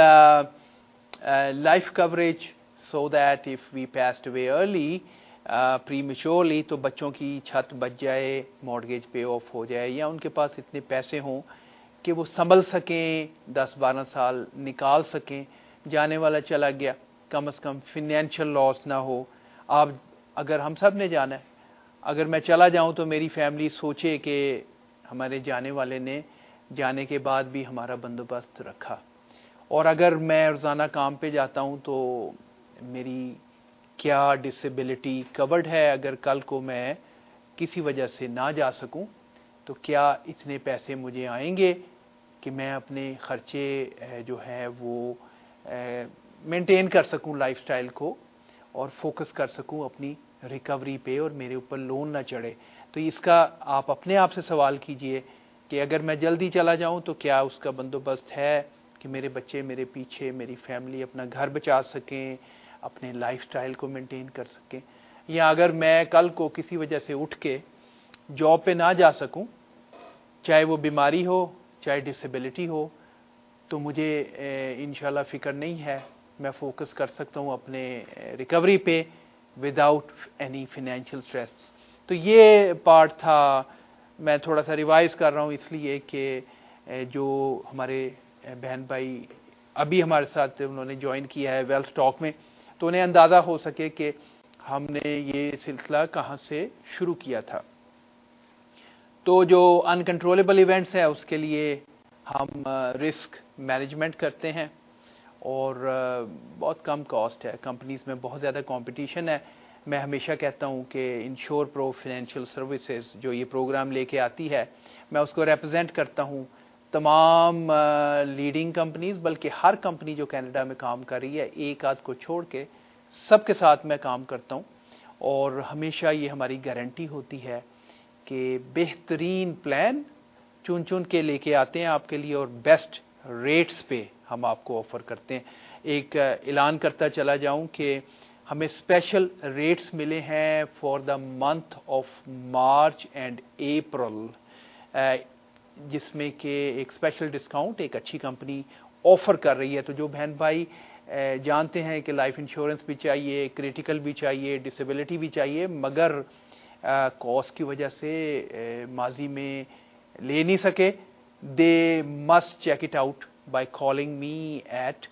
life coverage so that if we passed away early prematurely تو بچوں کی چھت بچ جائے, مارگیج پے آف ہو جائے, یا ان کے پاس اتنے پیسے ہوں کہ وہ سنبھل سکیں, 10-12 سال نکال سکیں. جانے والا چلا گیا, کم از کم فنینشیل لاس نہ ہو. آپ اگر ہم سب نے جانا ہے, اگر میں چلا جاؤں تو میری فیملی سوچے کہ ہمارے جانے والے نے جانے کے بعد بھی ہمارا بندوبست رکھا. اور اگر میں روزانہ کام پہ جاتا ہوں تو میری کیا ڈسیبلٹی کورڈ ہے. اگر کل کو میں کسی وجہ سے نہ جا سکوں تو کیا اتنے پیسے مجھے آئیں گے کہ میں اپنے خرچے جو ہے وہ مینٹین کر سکوں لائف سٹائل کو, اور فوکس کر سکوں اپنی ریکوری پہ, اور میرے اوپر لون نہ چڑھے. تو اس کا آپ اپنے آپ سے سوال کیجئے کہ اگر میں جلدی چلا جاؤں تو کیا اس کا بندوبست ہے کہ میرے بچے میرے پیچھے, میری فیملی اپنا گھر بچا سکیں, اپنے لائف سٹائل کو مینٹین کر سکیں. یا اگر میں کل کو کسی وجہ سے اٹھ کے جاب پہ نہ جا سکوں, چاہے وہ بیماری ہو چاہے ڈسیبلٹی ہو, تو مجھے انشاءاللہ فکر نہیں ہے, میں فوکس کر سکتا ہوں اپنے ریکوری پہ وداؤٹ اینی فائنینشیل اسٹریس. تو یہ پارٹ تھا. میں تھوڑا سا ریوائز کر رہا ہوں اس لیے کہ جو ہمارے بہن بھائی ابھی ہمارے ساتھ انہوں نے جوائن کیا ہے ویلتھ ٹاک میں, تو انہیں اندازہ ہو سکے کہ ہم نے یہ سلسلہ کہاں سے شروع کیا تھا. تو جو انکنٹرولبل ایونٹس ہیں اس کے لیے ہم رسک مینجمنٹ کرتے ہیں, اور بہت کم کاسٹ ہے. کمپنیز میں بہت زیادہ کمپٹیشن ہے. میں ہمیشہ کہتا ہوں کہ انشور پرو فائنینشیل سروسز جو یہ پروگرام لے کے آتی ہے, میں اس کو ریپرزینٹ کرتا ہوں. تمام لیڈنگ کمپنیز, بلکہ ہر کمپنی جو کینیڈا میں کام کر رہی ہے, ایک آدھ کو چھوڑ کے سب کے ساتھ میں کام کرتا ہوں. اور ہمیشہ یہ ہماری گارنٹی ہوتی ہے کہ بہترین پلان چن کے لے کے آتے ہیں آپ کے لیے, اور بیسٹ ریٹس پہ ہم آپ کو آفر کرتے ہیں. ایک اعلان کرتا چلا جاؤں کہ ہمیں اسپیشل ریٹس ملے ہیں for the month of March and April, جس میں کہ ایک اسپیشل ڈسکاؤنٹ ایک اچھی کمپنی آفر کر رہی ہے. تو جو بہن بھائی جانتے ہیں کہ لائف انشورنس بھی چاہیے, کریٹیکل بھی چاہیے, ڈسیبلٹی بھی چاہیے, مگر کاسٹ کی وجہ سے ماضی میں لے نہیں سکے, they must check it out by calling me at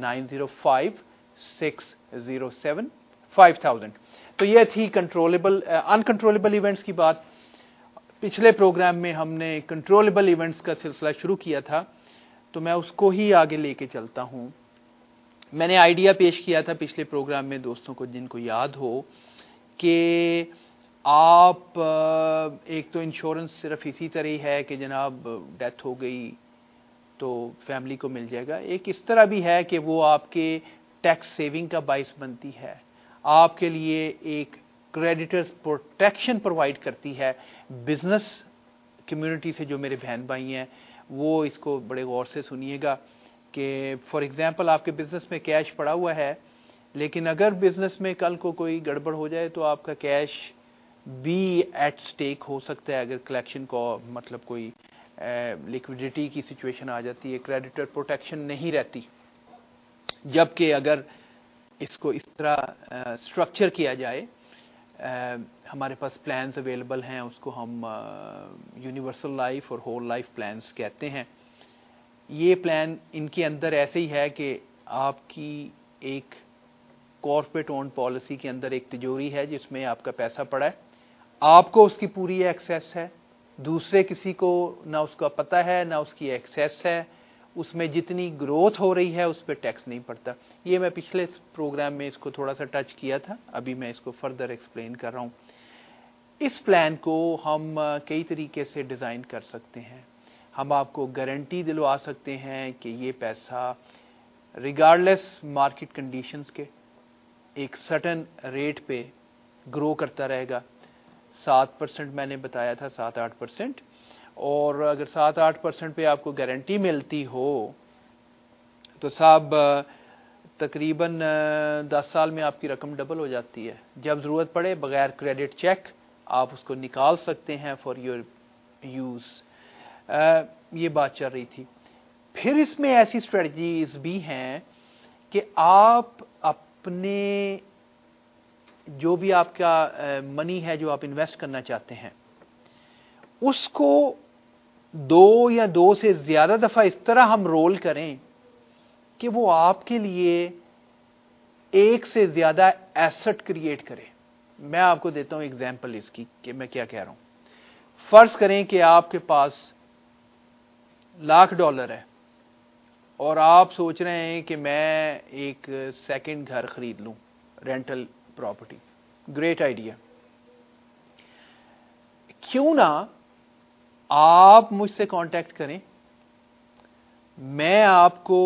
905-607-5000. تو یہ تھی انکنٹرولبل ایونٹس کی بات. پچھلے پروگرام میں ہم نے کنٹرولبل ایونٹس کا سلسلہ شروع کیا تھا, تو میں اس کو ہی آگے لے کے چلتا ہوں. میں نے آئیڈیا پیش کیا تھا پچھلے پروگرام میں, دوستوں کو جن کو یاد ہو, کہ آپ ایک تو انشورنس صرف اسی طرح ہی ہے کہ جناب ڈیتھ ہو گئی تو فیملی کو مل جائے گا. ایک اس طرح بھی ہے کہ وہ آپ کے ٹیکس سیونگ کا باعث بنتی ہے, آپ کے لیے ایک کریڈیٹرز پروٹیکشن پرووائڈ کرتی ہے. بزنس کمیونٹی سے جو میرے بہن بھائی ہیں وہ اس کو بڑے غور سے سنیے گا کہ فار ایگزامپل آپ کے بزنس میں کیش پڑا ہوا ہے, لیکن اگر بزنس میں کل کو کوئی گڑبڑ ہو جائے تو آپ کا کیش بھی ایٹ سٹیک ہو سکتا ہے. اگر کلیکشن کو مطلب کوئی لیکوڈیٹی کی سچویشن آ جاتی ہے, کریڈیٹر پروٹیکشن نہیں رہتی. جبکہ اگر اس کو اس طرح اسٹرکچر کیا جائے, ہمارے پاس پلانز اویلیبل ہیں, اس کو ہم یونیورسل لائف اور ہول لائف پلانز کہتے ہیں. یہ پلان ان کے اندر ایسے ہی ہے کہ آپ کی ایک کارپوریٹ اونڈ پالیسی کے اندر ایک تجوری ہے جس میں آپ کا پیسہ پڑا ہے, آپ کو اس کی پوری ایکسیس ہے, دوسرے کسی کو نہ اس کا پتہ ہے نہ اس کی ایکسیس ہے, اس میں جتنی گروتھ ہو رہی ہے اس پہ ٹیکس نہیں پڑتا. یہ میں پچھلے پروگرام میں اس کو تھوڑا سا ٹچ کیا تھا, ابھی میں اس کو فردر ایکسپلین کر رہا ہوں. اس پلان کو ہم کئی طریقے سے ڈیزائن کر سکتے ہیں. ہم آپ کو گارنٹی دلوا سکتے ہیں کہ یہ پیسہ ریگارڈلیس مارکیٹ کنڈیشنز کے ایک سرٹن ریٹ پہ گرو کرتا رہے گا. 7% میں نے بتایا تھا, 7-8%, اور اگر 7-8% پہ آپ کو گارنٹی ملتی ہو تو صاحب تقریباً 10 سال میں آپ کی رقم ڈبل ہو جاتی ہے. جب ضرورت پڑے بغیر کریڈٹ چیک آپ اس کو نکال سکتے ہیں فار یور یوز. یہ بات چل رہی تھی. پھر اس میں ایسی اسٹریٹجیز بھی ہیں کہ آپ اپنے جو بھی آپ کا منی ہے جو آپ انویسٹ کرنا چاہتے ہیں اس کو 2 یا 2 سے زیادہ دفعہ اس طرح ہم رول کریں کہ وہ آپ کے لیے ایک سے زیادہ ایسٹ کریٹ کرے. میں آپ کو دیتا ہوں ایگزامپل اس کی کہ میں کیا کہہ رہا ہوں. فرض کریں کہ آپ کے پاس $1,00,000 ہے اور آپ سوچ رہے ہیں کہ میں ایک سیکنڈ گھر خرید لوں, رینٹل پراپرٹی. Great idea. کیوں نہ آپ مجھ سے کانٹیکٹ کریں, میں آپ کو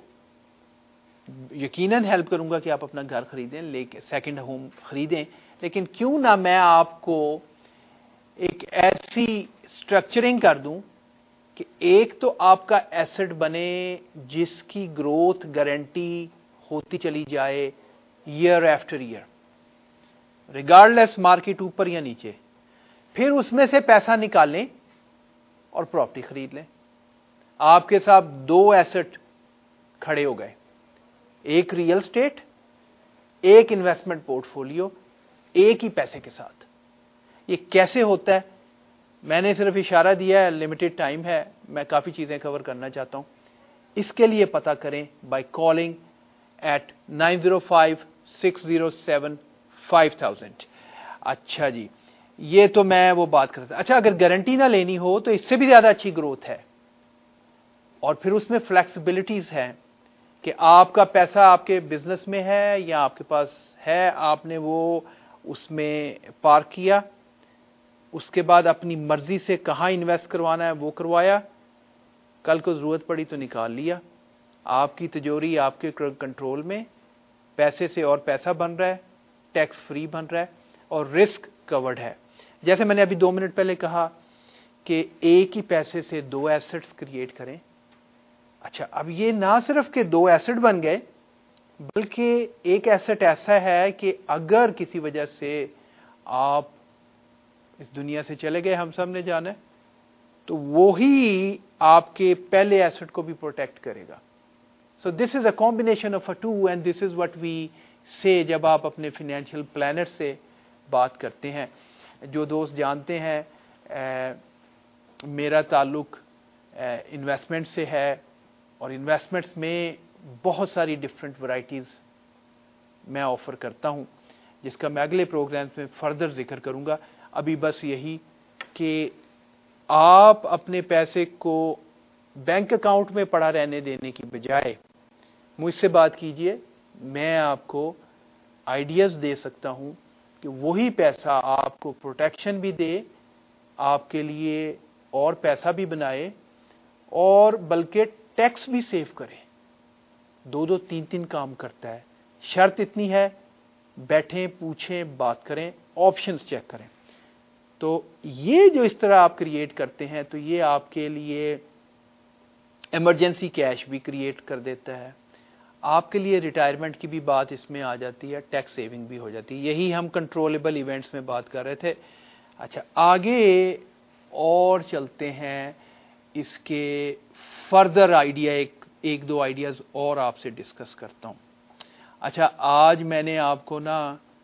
یقیناً ہیلپ کروں گا کہ آپ اپنا گھر خریدیں, لیکن سیکنڈ ہوم خریدیں, لیکن کیوں نہ میں آپ کو ایک ایسی اسٹرکچرنگ کر دوں کہ ایک تو آپ کا ایسٹ بنے جس کی گروتھ گارنٹی ہوتی چلی جائے year after year regardless market اوپر یا نیچے. پھر اس میں سے پیسہ نکالیں اور پراپرٹی خرید لیں. آپ کے ساتھ 2 ایسٹ کھڑے ہو گئے, ایک ریئل اسٹیٹ, ایک انویسٹمنٹ پورٹ فولیو, ایک ہی پیسے کے ساتھ. یہ کیسے ہوتا ہے میں نے صرف اشارہ دیا ہے, لمیٹڈ ٹائم ہے, میں کافی چیزیں کور کرنا چاہتا ہوں. اس کے لیے پتہ کریں بائی کالنگ ایٹ 905-607-5000. اچھا جی, یہ تو میں وہ بات کرتا. اچھا, اگر گارنٹی نہ لینی ہو تو اس سے بھی زیادہ اچھی گروتھ ہے, اور پھر اس میں فلیکسیبلٹیز ہیں کہ آپ کا پیسہ آپ کے بزنس میں ہے یا آپ کے پاس ہے, آپ نے وہ اس میں پارک کیا, اس کے بعد اپنی مرضی سے کہاں انویسٹ کروانا ہے وہ کروایا, کل کو ضرورت پڑی تو نکال لیا. آپ کی تجوری آپ کے کنٹرول میں, پیسے سے اور پیسہ بن رہا ہے, ٹیکس فری بن رہا ہے, اور رسک کورڈ ہے. جیسے میں نے ابھی 2 منٹ پہلے کہا کہ ایک ہی پیسے سے 2 ایسٹس کریٹ کریں. اچھا, اب یہ نہ صرف کہ 2 ایسٹ بن گئے بلکہ ایک ایسٹ ایسا ہے کہ اگر کسی وجہ سے آپ اس دنیا سے چلے گئے, ہم سب نے جانا ہے, تو وہی آپ کے پہلے ایسٹ کو بھی پروٹیکٹ کرے گا. So this is a combination of a two, and this is what we say جب آپ اپنے فائنینشیل پلانر سے بات کرتے ہیں. جو دوست جانتے ہیں میرا تعلق انویسٹمنٹ سے ہے, اور انویسٹمنٹس میں بہت ساری ڈفرینٹ ورائٹیز میں آفر کرتا ہوں, جس کا میں اگلے پروگرامز میں فردر ذکر کروں گا. ابھی بس یہی کہ آپ اپنے پیسے کو بینک اکاؤنٹ میں پڑا رہنے دینے کی بجائے مجھ سے بات کیجئے, میں آپ کو آئیڈیاز دے سکتا ہوں کہ وہی پیسہ آپ کو پروٹیکشن بھی دے, آپ کے لیے اور پیسہ بھی بنائے, اور بلکہ ٹیکس بھی سیو کرے. 2-3 کام کرتا ہے. شرط اتنی ہے, بیٹھیں, پوچھیں, بات کریں, آپشنز چیک کریں. تو یہ جو اس طرح آپ کریٹ کرتے ہیں تو یہ آپ کے لیے ایمرجنسی کیش بھی کریٹ کر دیتا ہے, آپ کے لیے ریٹائرمنٹ کی بھی بات اس میں آ جاتی ہے, ٹیکس سیونگ بھی ہو جاتی ہے. یہی ہم کنٹرولبل ایونٹس میں بات کر رہے تھے. اچھا, آگے اور چلتے ہیں, اس کے فردر آئیڈیا, 1-2 آئیڈیاز اور آپ سے ڈسکس کرتا ہوں. اچھا, آج میں نے آپ کو نا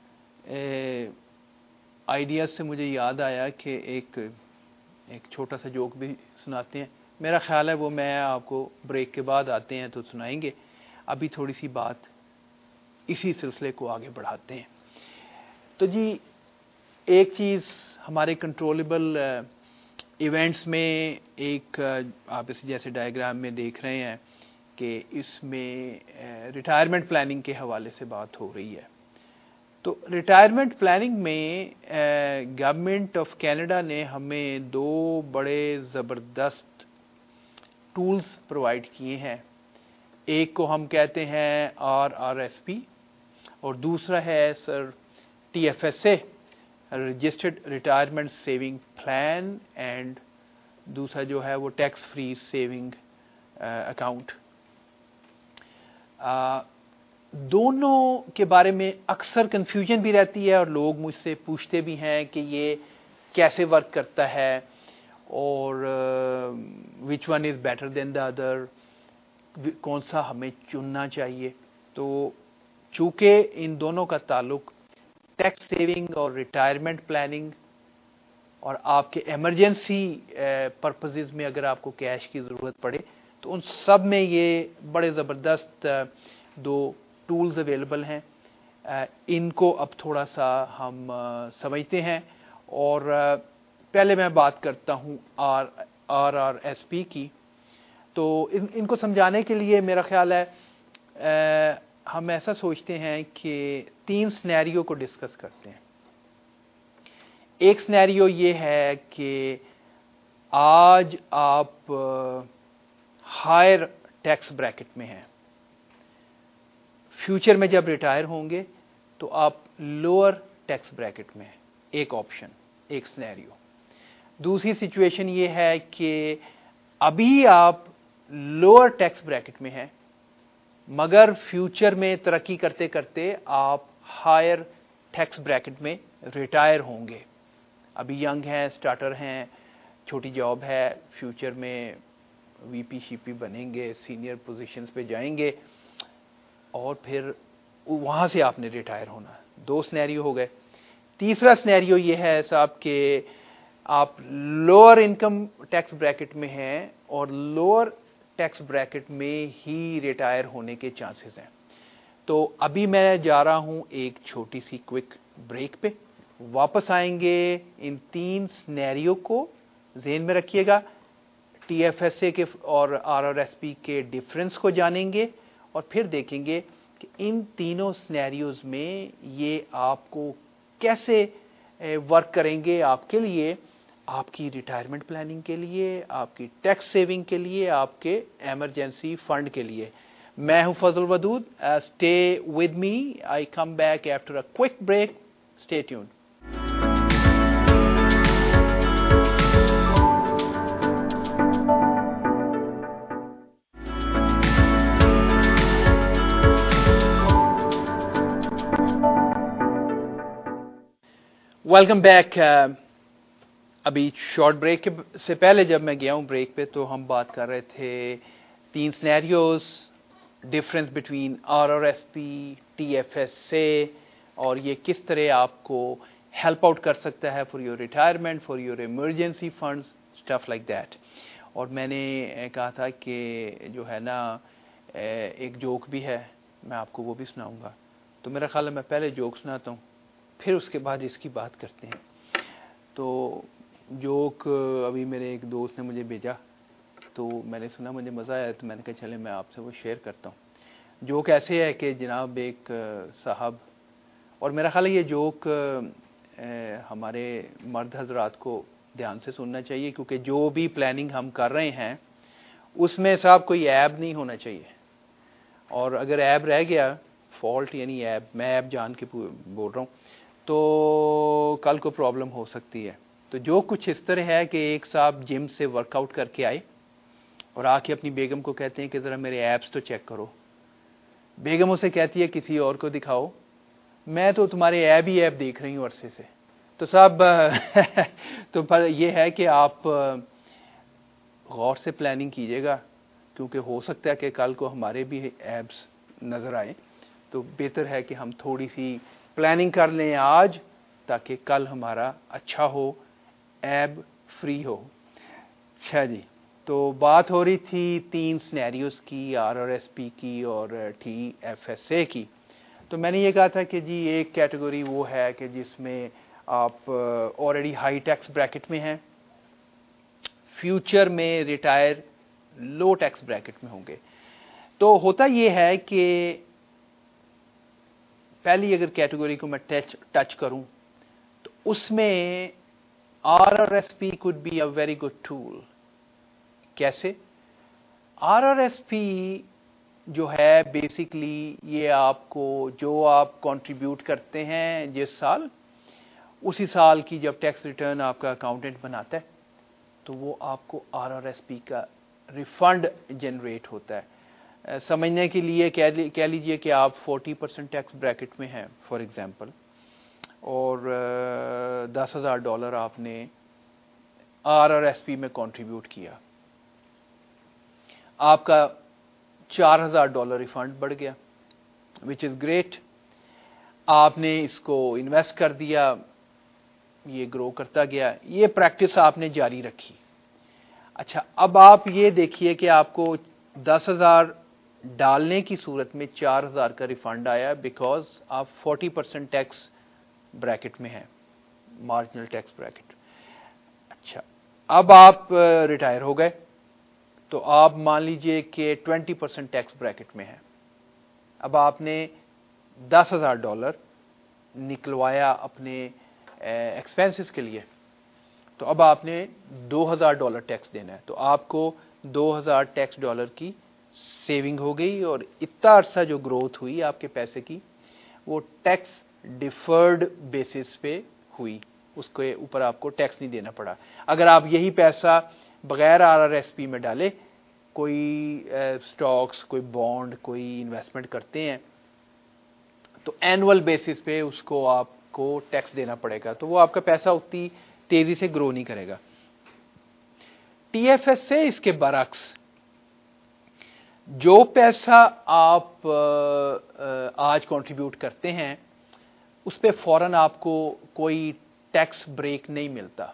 آئیڈیاز سے مجھے یاد آیا کہ ایک چھوٹا سا جوک بھی سناتے ہیں. میرا خیال ہے وہ میں آپ کو بریک کے بعد آتے ہیں تو سنائیں گے. ابھی تھوڑی سی بات اسی سلسلے کو آگے بڑھاتے ہیں. تو جی ایک چیز ہمارے کنٹرولبل ایونٹس میں ایک آپ اس جیسے ڈائیگرام میں دیکھ رہے ہیں کہ اس میں ریٹائرمنٹ پلاننگ کے حوالے سے بات ہو رہی ہے. تو ریٹائرمنٹ پلاننگ میں گورنمنٹ آف کینیڈا نے ہمیں 2 بڑے زبردست ٹولز پرووائڈ کیے ہیں. ایک کو ہم کہتے ہیں RRSP اور دوسرا ہے sir TFSA registered retirement saving plan and دوسرا جو ہے وہ ٹیکس فری سیونگ اکاؤنٹ. دونوں کے بارے میں اکثر کنفیوژن بھی رہتی ہے اور لوگ مجھ سے پوچھتے بھی ہیں کہ یہ کیسے ورک کرتا ہے اور which one is better than the other, کون سا ہمیں چننا چاہیے. تو چونکہ ان دونوں کا تعلق ٹیکس سیونگ اور ریٹائرمنٹ پلاننگ اور آپ کے ایمرجنسی پرپزز میں اگر آپ کو کیش کی ضرورت پڑے تو ان سب میں یہ بڑے زبردست 2 ٹولز اویلیبل ہیں. ان کو اب تھوڑا سا ہم سمجھتے ہیں اور پہلے میں بات کرتا ہوں RRSP کی. تو ان کو سمجھانے کے لیے میرا خیال ہے ہم ایسا سوچتے ہیں کہ 3 سینیریو کو ڈسکس کرتے ہیں. ایک سینیریو یہ ہے کہ آج آپ ہائر ٹیکس بریکٹ میں ہیں, فیوچر میں جب ریٹائر ہوں گے تو آپ لوور ٹیکس بریکٹ میں ہیں. ایک آپشن, ایک سینیریو. دوسری سچویشن یہ ہے کہ ابھی آپ لوور ٹیکس بریکٹ میں ہیں مگر فیوچر میں ترقی کرتے کرتے آپ ہائر ٹیکس بریکٹ میں ریٹائر ہوں گے. ابھی ینگ ہیں, سٹارٹر ہیں, چھوٹی جاب ہے, فیوچر میں VP شیپی بنیں گے, سینئر پوزیشنز پہ جائیں گے اور پھر وہاں سے آپ نے ریٹائر ہونا. 2 سینیریو ہو گئے. تیسرا سینیریو یہ ہے صاحب کہ آپ لوور انکم ٹیکس بریکٹ میں ہیں اور لوور ٹیکس بریکٹ میں ہی ریٹائر ہونے کے چانسز ہیں. تو ابھی میں جا رہا ہوں ایک چھوٹی سی کوئک بریک پہ, واپس آئیں گے ان 3 سینیریو کو ذہن میں رکھیے گا, TFSA کے اور RRSP کے ڈیفرنس کو جانیں گے اور پھر دیکھیں گے کہ ان تینوں سینیریوز میں یہ آپ کو کیسے ورک کریں گے آپ کے لیے, آپ کی ریٹائرمنٹ پلاننگ کے لیے, آپ کی ٹیکس سیونگ کے لیے, آپ کے ایمرجنسی فنڈ کے لیے. میں ہوں Fazal Wadood. Stay with me, I come back after a quick break. Stay tuned. Welcome back. ابھی شارٹ بریک سے پہلے جب میں گیا ہوں بریک پہ تو ہم بات کر رہے تھے 3 scenarios, difference between RRSP, TFSA اور یہ کس طرح آپ کو ہیلپ آؤٹ کر سکتا ہے for your retirement, for your emergency funds, stuff like that. اور میں نے کہا تھا کہ جو ہے نا ایک جوک بھی ہے, میں آپ کو وہ بھی سناؤں گا. تو میرا خیال ہے میں پہلے جوک سناتا ہوں پھر اس کے بعد اس کی بات کرتے ہیں. تو جوک ابھی میرے ایک دوست نے مجھے بھیجا تو میں نے سنا, مجھے مزہ آیا تو میں نے کہا چلے میں آپ سے وہ شیئر کرتا ہوں. جوک ایسے ہے کہ جناب ایک صاحب, اور میرا خیال ہے یہ جوک ہمارے مرد حضرات کو دھیان سے سننا چاہیے کیونکہ جو بھی پلاننگ ہم کر رہے ہیں اس میں صاحب کوئی عیب نہیں ہونا چاہیے, اور اگر عیب رہ گیا, فالٹ یعنی عیب, میں عیب جان کے بول رہا ہوں, تو کل کو پرابلم ہو سکتی ہے. تو جو کچھ اس طرح ہے کہ ایک صاحب جم سے ورک آؤٹ کر کے آئے اور آ کے اپنی بیگم کو کہتے ہیں کہ ذرا میرے ایپس تو چیک کرو. بیگم اسے کہتی ہے کسی اور کو دکھاؤ, میں تو تمہارے ایپ ہی ایپ دیکھ رہی ہوں عرصے سے. تو صاحب تو پر یہ ہے کہ آپ غور سے پلاننگ کیجیے گا کیونکہ ہو سکتا ہے کہ کل کو ہمارے بھی ایپس نظر آئیں. تو بہتر ہے کہ ہم تھوڑی سی پلاننگ کر لیں آج تاکہ کل ہمارا اچھا ہو, ایب فری ہو. اچھا جی, تو بات ہو رہی تھی 3 سینیریوز کی، RRSP کی اور TFSA کی. تو میں نے یہ کہا تھا کہ جی ایک کیٹیگری وہ ہے کہ جس میں آپ آلریڈی ہائی ٹیکس بریکٹ میں ہیں، فیوچر میں ریٹائر لو ٹیکس بریکٹ میں ہوں گے. تو ہوتا یہ ہے کہ پہلی اگر کیٹیگری کو میں ٹچ کروں تو اس میں RRSP could be a very good tool. کیسے؟ RRSP جو ہے بیسیکلی یہ آپ کو جو آپ کنٹریبیوٹ کرتے ہیں جس سال، اسی سال کی جب ٹیکس ریٹرن آپ کا اکاؤنٹنٹ بناتا ہے تو وہ آپ کو RRSP کا ریفنڈ جنریٹ ہوتا ہے. سمجھنے کے لیے کہہ لیجئے کہ آپ 40% ٹیکس بریکٹ میں ہیں فار ایگزامپل، اور $10,000 آپ نے RRSP میں کنٹریبیوٹ کیا، آپ کا $4,000 ریفنڈ بڑھ گیا، وچ از گریٹ. آپ نے اس کو انویسٹ کر دیا، یہ گرو کرتا گیا، یہ پریکٹس آپ نے جاری رکھی. اچھا اب آپ یہ دیکھیے کہ آپ کو 10,000 ڈالنے کی صورت میں 4,000 کا ریفنڈ آیا بیکاز آپ 40% ٹیکس بریکٹ میں ہیں، مارجنل ٹیکس بریکٹ. اچھا اب آپ ریٹائر ہو گئے تو آپ مان لیجئے کہ 20% ٹیکس بریکٹ میں ہیں. اب آپ نے $10,000 نکلوایا اپنے ایکسپینسز کے لیے، تو اب آپ نے $2,000 ٹیکس دینا ہے. تو آپ کو $2,000 ٹیکس ڈالر کی سیونگ ہو گئی، اور اتنا عرصہ جو گروتھ ہوئی آپ کے پیسے کی وہ ٹیکس ڈیفرڈ بیسس پہ ہوئی، اس کے اوپر آپ کو ٹیکس نہیں دینا پڑا. اگر آپ یہی پیسہ بغیر RRSP میں ڈالے، کوئی سٹاکس، کوئی بانڈ، کوئی انویسٹمنٹ کرتے ہیں تو اینول بیسس پہ اس کو آپ کو ٹیکس دینا پڑے گا، تو وہ آپ کا پیسہ اتنی تیزی سے گرو نہیں کرے گا. TFSA اس کے برعکس، جو پیسہ آپ آج کنٹریبیوٹ کرتے ہیں اس پہ فوراً آپ کو کوئی ٹیکس بریک نہیں ملتا،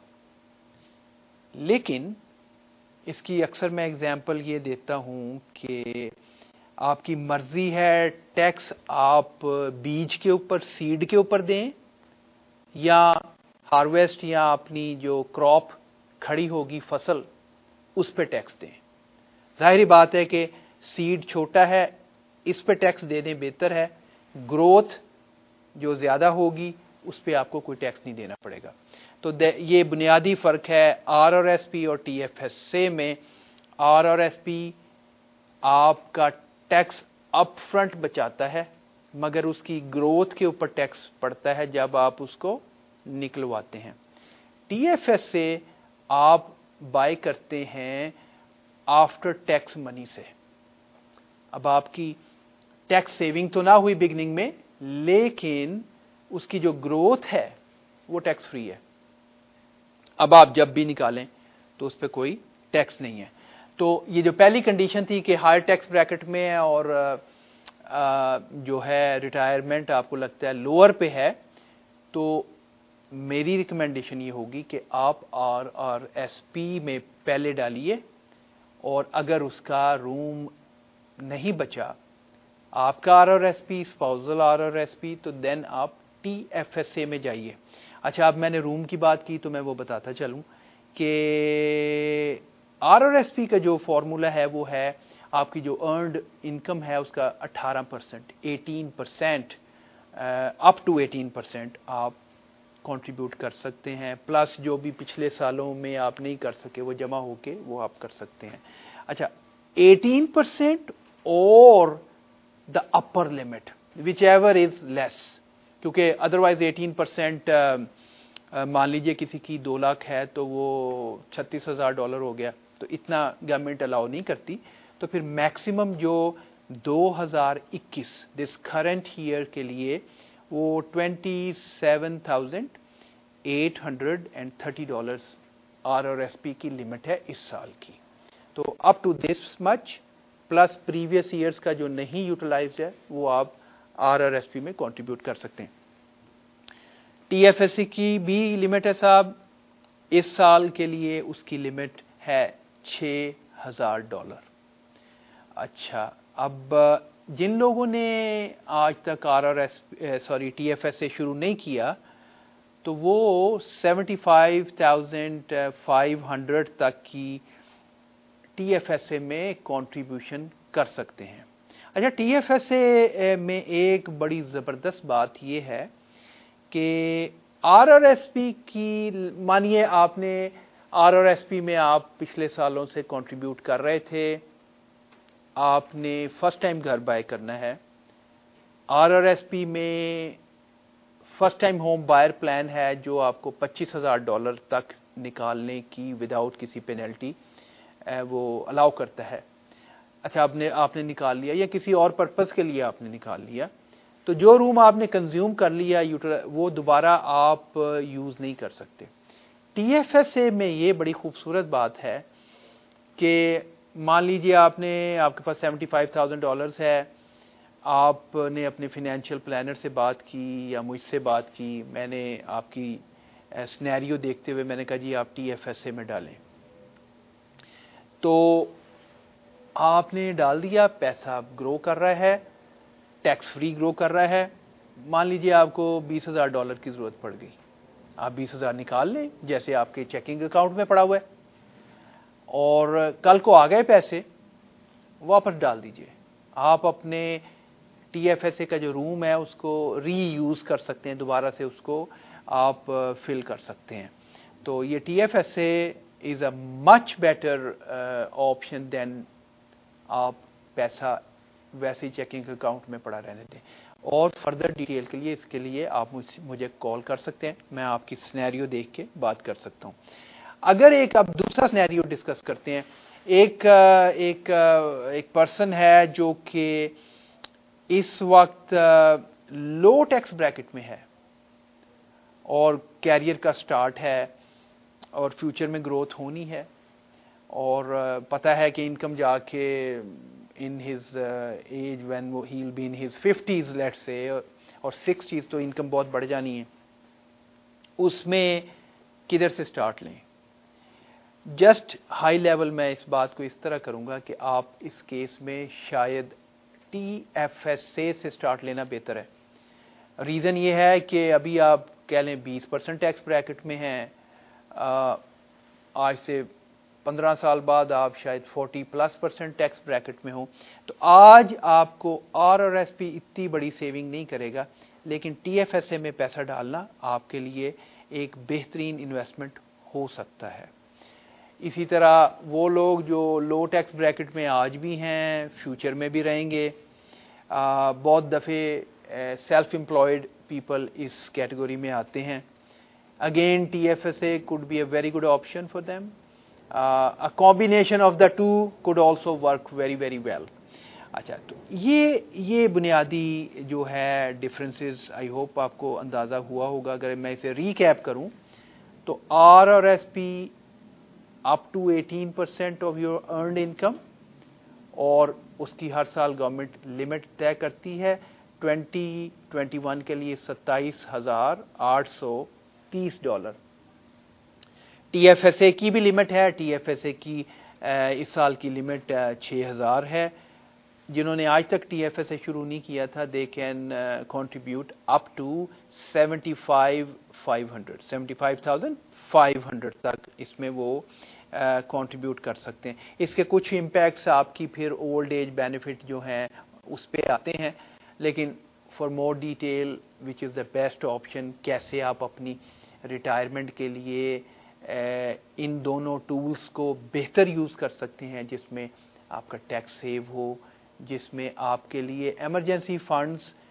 لیکن اس کی اکثر میں اگزامپل یہ دیتا ہوں کہ آپ کی مرضی ہے ٹیکس آپ بیج کے اوپر، سیڈ کے اوپر دیں، یا ہارویسٹ یا اپنی جو کراپ کھڑی ہوگی فصل اس پہ ٹیکس دیں. ظاہری بات ہے کہ سیڈ چھوٹا ہے، اس پہ ٹیکس دے دیں بہتر ہے. گروتھ جو زیادہ ہوگی اس پہ آپ کو کوئی ٹیکس نہیں دینا پڑے گا. تو یہ بنیادی فرق ہے RRSP اور TFSA میں. RRSP آپ کا ٹیکس اپ فرنٹ بچاتا ہے، مگر اس کی گروتھ کے اوپر ٹیکس پڑتا ہے جب آپ اس کو نکلواتے ہیں. TFSA آپ بائی کرتے ہیں آفٹر ٹیکس منی سے. اب آپ کی ٹیکس سیونگ تو نہ ہوئی بگننگ میں، لیکن اس کی جو گروتھ ہے وہ ٹیکس فری ہے. اب آپ جب بھی نکالیں تو اس پہ کوئی ٹیکس نہیں ہے. تو یہ جو پہلی کنڈیشن تھی کہ ہائر ٹیکس بریکٹ میں ہے اور جو ہے ریٹائرمنٹ آپ کو لگتا ہے لوور پہ ہے، تو میری ریکمینڈیشن یہ ہوگی کہ آپ RRSP میں پہلے ڈالیے، اور اگر اس کا روم نہیں بچا آپ کا RRSP، اسپاؤزل RRSP، تو دین آپ TFSA میں جائیے. اچھا اب میں نے روم کی بات کی تو میں وہ بتاتا چلوں کہ RRSP کا جو فارمولا ہے وہ ہے آپ کی جو ارنڈ انکم ہے اس کا 18%، 18%، اپ ٹو 18% آپ کنٹریبیوٹ کر سکتے ہیں، پلس جو بھی پچھلے سالوں میں آپ نہیں کر سکے وہ جمع ہو کے وہ آپ کر سکتے ہیں. اچھا 18% اور دا اپر لمٹ وچ ایور از لیس، کیونکہ ادروائز 18% مان لیجئے کسی کی 2 لاکھ ہے تو وہ $36,000 ہو گیا، تو اتنا گورنمنٹ الاؤ نہیں کرتی. تو پھر میکسیمم جو 2021 دس کرنٹ ایئر کے لیے وہ $27,830 RRSP کی لمٹ ہے اس سال کی. تو up to this much plus previous years کا جو نہیں یوٹیلائزڈ ہے وہ آپ RRSP میں کنٹریبیوٹ کر سکتے ہیں. TFSA کی بھی لمٹ ہے صاحب، اس سال کے لیے اس کی لمٹ ہے $6,000. $25,000. اچھا, اب جن لوگوں نے آج تک TFSA شروع نہیں کیا تو وہ 75,500 تک کی TFSA میں کنٹریبیوشن کر سکتے ہیں. اچھا, TFSA میں ایک بڑی زبردست بات یہ ہے کہ RRSP کی, مانیے آپ نے RRSP میں آپ پچھلے سالوں سے کنٹریبیوٹ کر رہے تھے, آپ نے فرسٹ ٹائم گھر بائی کرنا ہے. RRSP میں first time home buyer plan ہے جو آپ کو $25,000 تک نکالنے کی وداؤٹ کسی پینلٹی وہ الاؤ کرتا ہے. اچھا, آپ نے نکال لیا یا کسی اور پرپز کے لیے آپ نے نکال لیا, تو جو روم آپ نے کنزیوم کر لیا وہ دوبارہ آپ یوز نہیں کر سکتے. TFSA میں یہ بڑی خوبصورت بات ہے کہ مان لیجئے آپ کے پاس $75,000 ہے, آپ نے اپنے فائنینشیل پلانر سے بات کی یا مجھ سے بات کی, میں نے آپ کی سینیریو دیکھتے ہوئے میں نے کہا جی آپ TFSA میں ڈالیں, تو آپ نے ڈال دیا, پیسہ گرو کر رہا ہے, ٹیکس فری گرو کر رہا ہے. مان لیجئے آپ کو $20,000 کی ضرورت پڑ گئی, آپ 20,000 نکال لیں جیسے آپ کے چیکنگ اکاؤنٹ میں پڑا ہوا ہے, اور کل کو آ گئے پیسے, واپس ڈال دیجئے. آپ اپنے TFSA کا جو روم ہے اس کو ری یوز کر سکتے ہیں, دوبارہ سے اس کو آپ فل کر سکتے ہیں. تو یہ TFSA is a much better option than آپ پیسہ ویسے ہی چیکنگ اکاؤنٹ میں پڑا رہنے دیں. اور فردر ڈیٹیل کے لیے اس کے لیے آپ مجھے کال کر سکتے ہیں, میں آپ کی سینیریو دیکھ کے بات کر سکتا ہوں. اگر اب دوسرا سینیریو ڈسکس کرتے ہیں, ایک پرسن ہے جو کہ اس وقت لو ٹیکس بریکٹ میں ہے اور کیریئر کا سٹارٹ ہے اور فیوچر میں گروتھ ہونی ہے, اور پتہ ہے کہ انکم جا کے in his age when he'll be in his 50s let's say اور 60s تو انکم بہت بڑھ جانی ہے, اس میں کدھر سے سٹارٹ لیں. جسٹ ہائی لیول میں اس بات کو اس طرح کروں گا کہ آپ اس کیس میں شاید TFSA سے سٹارٹ لینا بہتر ہے. ریزن یہ ہے کہ ابھی آپ کہہ لیں 20% ٹیکس بریکٹ میں ہیں, آج سے 15 سال بعد آپ شاید 40+% ٹیکس بریکٹ میں ہوں. تو آج آپ کو RRSP اتنی بڑی سیونگ نہیں کرے گا, لیکن TFSA میں پیسہ ڈالنا آپ کے لیے ایک بہترین انویسٹمنٹ ہو سکتا ہے. اسی طرح وہ لوگ جو لو ٹیکس بریکٹ میں آج بھی ہیں, فیوچر میں بھی رہیں گے. بہت دفعے سیلف امپلائڈ پیپل اس کیٹیگری میں آتے ہیں. Again TFSA could be a very good option for them. A combination of the two could also work very very well. اچھا, تو یہ بنیادی جو ہے ڈفرینسز آئی ہوپ آپ کو اندازہ ہوا ہوگا. اگر میں اسے ریکیپ کروں تو RRSP up to 18% of your earned income, اور اس کی ہر سال گورنمنٹ لمٹ طے کرتی ہے. 2021 کے لیے $27,830. TFSA کی بھی لمٹ ہے, TFSA کی اس سال کی لمٹ 6,000 ہے. جنہوں نے آج تک TFSA شروع نہیں کیا تھا they can contribute up to 75,500 تک اس میں وہ کنٹریبیوٹ کر سکتے ہیں. اس کے کچھ امپیکٹس آپ کی پھر اولڈ ایج بینیفٹ جو ہیں اس پہ آتے ہیں, لیکن for more detail which is the best option, کیسے آپ اپنی ریٹائرمنٹ کے لیے ان دونوں ٹولز کو بہتر یوز کر سکتے ہیں, جس میں آپ کا ٹیکس سیو ہو, جس میں آپ کے لیے ایمرجنسی فنڈز